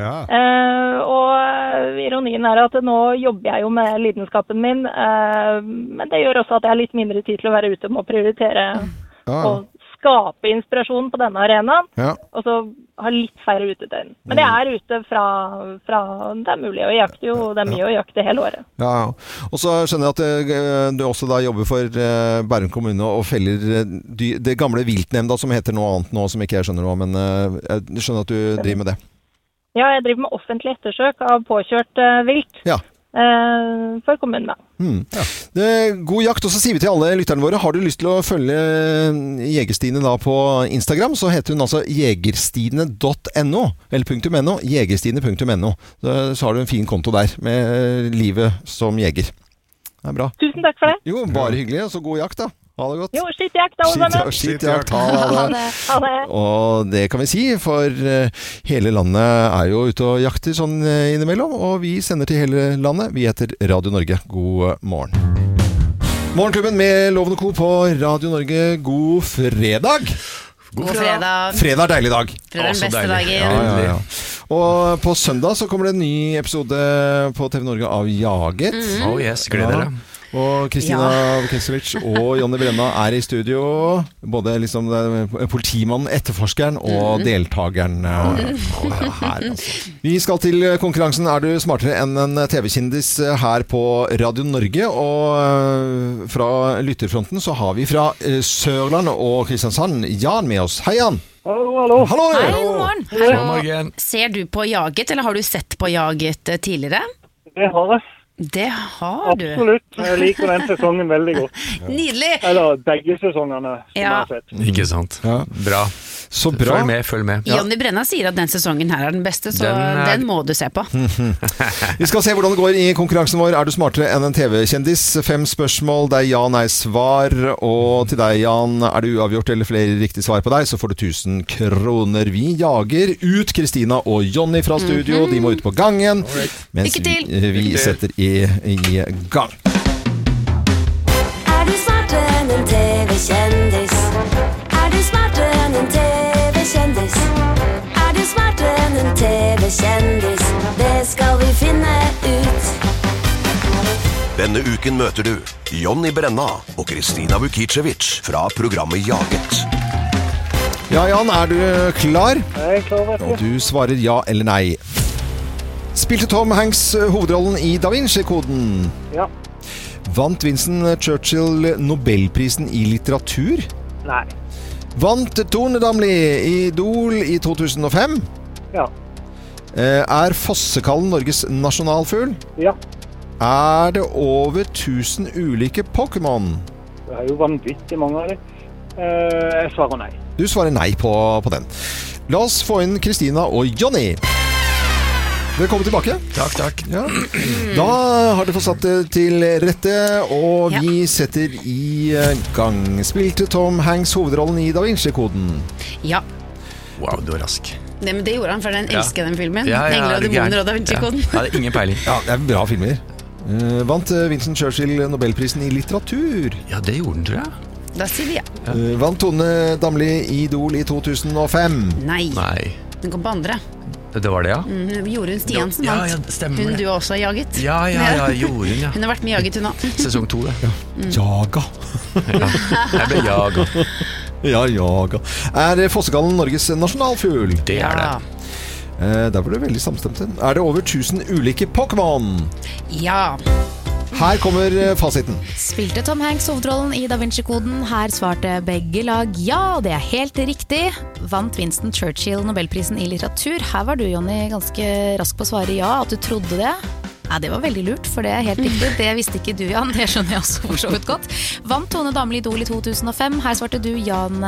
Og ironien er at nå jobber jeg jo med lidenskapen min, men det gjør også at jeg har litt mindre tid til å være ute og må prioritere og skape inspirasjon på denne arenaen, og så ha litt færre utedøgn. Men jeg er ute fra det er mulig å jakte jo, det er mye å jakte hele året. Ja. Og så skjønner jeg at du også da jobber for Bærum kommune og feller det gamle viltnemnda som heter noe annet nå som ikke jeg skjønner noe, men jeg skjønner at du driver med det. Ja, jeg driver med offentlig ettersøk av påkjørt vilt. For kommunen. God jakt, og så sier vi til alle lytterne våre, har du lyst til å følge Jegerstine da på Instagram, så heter hun altså jegerstine.no eller .no, jegerstine.no. Så har du en fin konto der med livet som jeger. Det er bra. Tusen takk for det. Jo, bare hyggelig, og så god jakt da. Ha det godt. Jo, skittjakt alle sammen. Skittjakt, ha det. Og det kan vi si, for hele landet er jo ute og jakter sånn innimellom, og vi sender til hele landet. Vi heter Radio Norge. God morgen. Morgenklubben med Loven og Co. på Radio Norge. God fredag. God fredag. Fredag er deilig dag. Fredag er den beste dagen. Ja. Og på søndag så kommer det en ny episode på TV Norge av Jaget. Oh yes, gleder dere. Og Kristina Vukesevich og Jonny Brenna er i studio. Både liksom politimannen, etterforskeren og deltakeren her. Vi skal til konkurransen Er du smartere enn en TV-kjendis her på Radio Norge. Og fra lytterfronten så har vi fra Sørland og Kristiansand Jan med oss. Hei Jan! Hallo. Hei, god morgen. God morgen. Ser du på Jaget, eller har du sett på Jaget tidligere? Det har jeg. Det har du. Absolutt. Jeg liker den sesongen veldig godt. Nydelig. Eller begge sesongene som jeg har sett. Ikke sant. Ja. Bra. Så bra. Følg med. Ja. Jonny Brenna sier at den sesongen her er den beste, så den må du se på. Vi skal se hvordan det går i konkurransen vår. Er du smartere enn en TV-kjendis? 5 spørsmål, det er ja-nei-svar. Og til deg, Jan, er det uavgjort eller flere riktige svar på deg, så får du 1000 kroner. Vi jager ut Kristina og Jonny fra studio. De må ut på gangen. Mens vi setter i gang. Er du smartere enn en TV-kjendis? Er du smartere enn en TV-kjendis? Er du smartere enn en TV-kjendis? Det skal vi finne ut. Denne uken møter du Jonny Brenna og Kristina Vukicevic fra programmet Jaget. Ja, Jan, er du klar? Jeg er klar, Og du svarer ja eller nei. Spilte Tom Hanks hovedrollen i Da Vinci-koden? Ja. Vant Winston Churchill Nobelprisen i litteratur? Nei. Vant Tone Damli Idol i 2005? Ja. Er fossekallen Norges nasjonalfugl? Ja. Er det over 1000 ulike Pokémon? Det er jo vanvittig mange av dem. Jeg svarer nei. Du svarer nei på den. La oss få inn Kristina og Jonny. Velkommen tilbake. Takk. Ja. Da har du fått satt det til rette, og vi setter i gang. Spilte Tom Hanks hovedrollen i Da Vinci-koden? Ja. Wow, du var rask. Men det gjorde han, for den elsker den filmen. Ja, Engler og demoner og Da Vinci-koden. Ja, det er ingen peiling. Ja, det er bra filmer. Vant Winston Churchill Nobelprisen i litteratur? Ja, det gjorde den, tror jeg. Da sier vi ja. Vant Tone Damli Idol i 2005? Nei. Den kom på andre. Det var det, ja? Jorunn Stiansen vant. Ja, stemmer Hun det. du også har jaget. Ja, Jorunn, ja. Hun har vært med jaget, hun også. Sesong 2, det. Jaga. Jeg ble jaga. Ja, jaga. Er fossekallen Norges nasjonalfugl? Det er det. Der var det veldig samstemte. Er det over 1000 ulike Pokémon? Ja. Her kommer fasiten. Spilte Tom Hanks hovedrollen i Da Vinci-koden? Her svarte begge lag ja, det er helt riktig. Vant Winston Churchill Nobelprisen i litteratur? Her var du, Jonny, ganske rask på å svare ja, at du trodde det. Ja, det var veldig lurt, for det er helt riktig. Det visste ikke du, Jan. Det skjønner jeg også for så vidt godt. Vant Tone Damli Idol i 2005. Her svarte du Jan.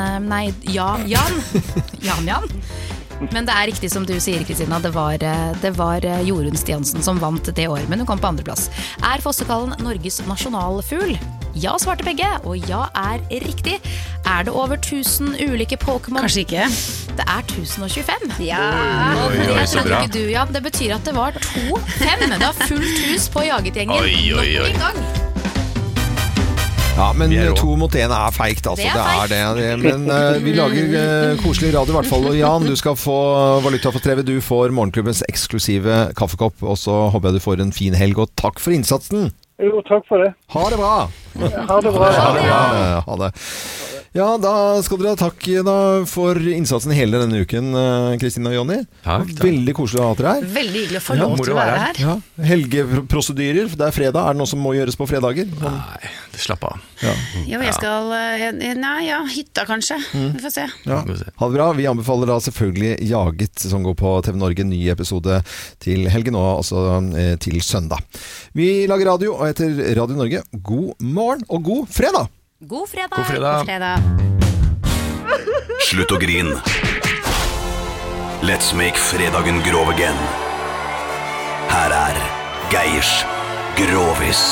Men det er riktig som du sier, Kristina. Det var Jorunn Stiansen som vant det året, men hun kom på andreplass. Er fossekallen Norges nasjonalfugl? Ja, svarte begge, og ja er riktig. Er det over 1000 ulike Pokémon? Kanskje ikke. Det er 1025. Ja, det trodde ikke du, Jan. Det betyr at det var 2-5. Det var fullt hus på jagetgjengen. Nok en gang. Ja, men 2 mot 1 er feigt, altså. Det er det. Men vi lager koselig radio i hvert fall. Og Jan, du skal få valuta for trevet. Du får morgenklubbens eksklusive kaffekopp. Og så håper jeg du får en fin helg. Og takk for innsatsen. Jo, takk for det. Ha det bra. Ha det bra. Ha det. Ja, da skal dere ha takk for innsatsen hele denne uken, Kristina og Jonny. Takk. Veldig koselig å ha dere her. Veldig hyggelig å få lov til å være her. Ja. Helgeprosedyrer, det er fredag. Er det noe som må gjøres på fredager? Nei, slapp av. Ja. Jo, jeg skal hytta kanskje. Vi får se. Ja. Ha det bra. Vi anbefaler da selvfølgelig Jaget, som går på TV Norge. Ny episode til helgen og også til søndag. Vi lager radio og heter Radio Norge. God morgen og god fredag! God fredag. God fredag. God fredag. Slutt å grin. Let's make fredagen grov again. Her er Geirs Grovis.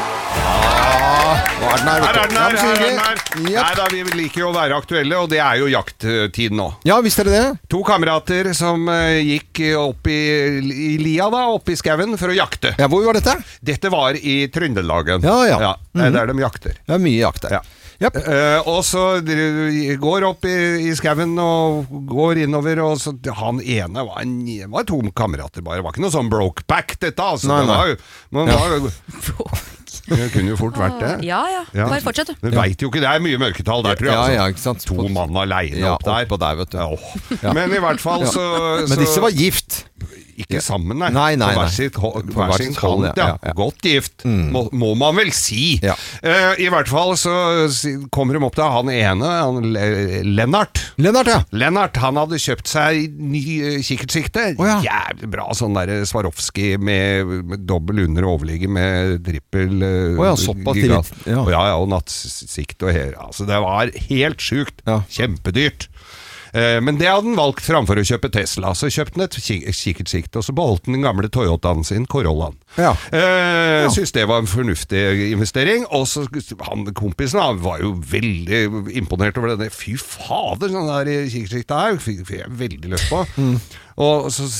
Nå er den her, vet du. Nei da, vi liker jo å være aktuelle, og det er jo jakttid nå. Ja, visst er det det. 2 kamerater som gikk opp i lia da, opp i skauen for å jakte. Ja, hvor var dette? Dette var i Trøndelagen. Ja. Det er der de jakter. Det er mye jakt der. Ja. Yep. Og så går opp i skauen og går innover, og så han ene var 2 kamerater bare. Det var ikke noe sånn brokeback dette, altså. Nei. Det kunne jo fort vært det. Ja. Bare fortsett du. Du vet jo ikke, det er mye mørketall der, tror jeg. Ja, ikke sant. 2 mann alene opp der. Oppå der, vet du. Men i hvert fall så Men disse var gift. Ikke sammen, nei. Nei. På hver sin kant, ja. Godt gift, må man vel si. Ja. I hvert fall så kommer de opp til han ene, Lennart. Lennart, han hadde kjøpt seg ny kikkertsikte. Jævlig bra, sånn der Swarovski med dobbel under overligger med trippel såpass. Og nattsikt og her. Altså, det var helt sjukt. Kjempedyrt. Men det hadde han valgt framfor å kjøpe Tesla. Så kjøpte han et kikkertsikt, og så beholdt han den gamle Toyotaen sin, Corollaen. Synes det var en fornuftig investering. Og så kompisen var jo veldig imponert over det. Fy fader, sånn der kikkertsikt her fikk jeg veldig lyst på. Og så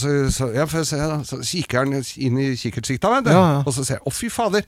kikker han inn i kikkertsikta, og så sier han, fy fader,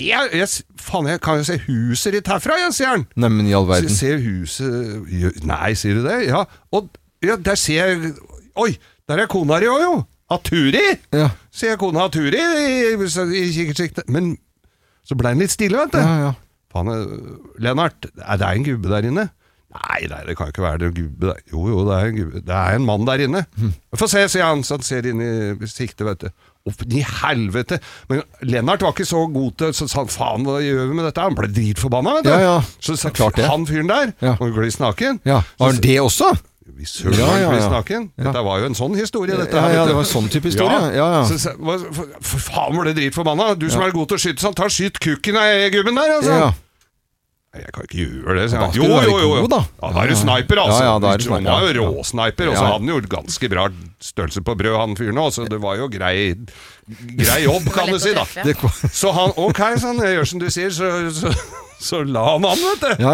jeg kan jo se huset ditt herfra, sier han. Nei, men i all verden. Ser huset, nei, sier du det? Ja, og der ser jeg, der er kona di også jo, Aturi, sier kona Aturi i kikkertsikta, men så ble han litt stille, vet du. Faen, Lennart, er det en gubbe der inne? Nei, det kan ikke være det gubbe der. Jo, det er en gubbe. Det er en mann der inne. Få se, sier han, så han ser inn i siktet, vet du. I helvete. Men Lennart var ikke så god til, så sa han, faen, hva gjør vi med dette? Han ble dritforbanna, vet du. Så han fyren der, og gliss naken. Var han det også? Vi søker gliss naken. Dette var jo en sånn historie, dette her. Det var en sånn type historie. For faen, ble dritforbanna. Du som er god til å skyte, ta skyt kukken av gubben der, altså. Jeg kan ikke gjøre det. Jo. Da er du sniper, altså. Han var jo råsniper, og så hadde han jo ganske bra størrelse på brød, han fyren også, så det var jo grei jobb, kan du si, da. Så han, sånn, jeg gjør som du sier, så la han vet du.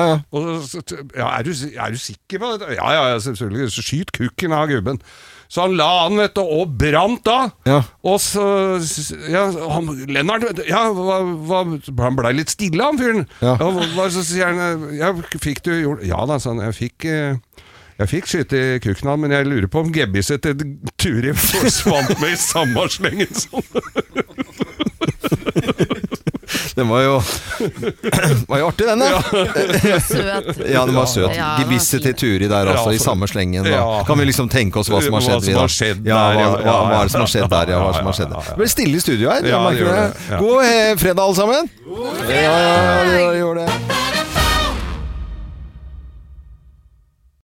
Er du sikker på det? Ja, selvfølgelig. Så skyt kukken av gubben. Så han la han, vet du, og brant da. Og så, Lennart, han ble litt stille, han fyren. Så sier han, fikk du gjort? Ja da, sånn, jeg fikk skyte i kukken, men jeg lurer på om gebbiset til Turi forsvant med i samme slengen sånn. Den var jo artig, den da. Søt. Ja, den var søt. Gebisset til Turi der også, i samme slengen. Kan vi liksom tenke oss hva som har skjedd? Hva er det som har skjedd der? Hva som har skjedd der? Det ble stille i studio her. God fredag alle sammen. Ja, gjør det.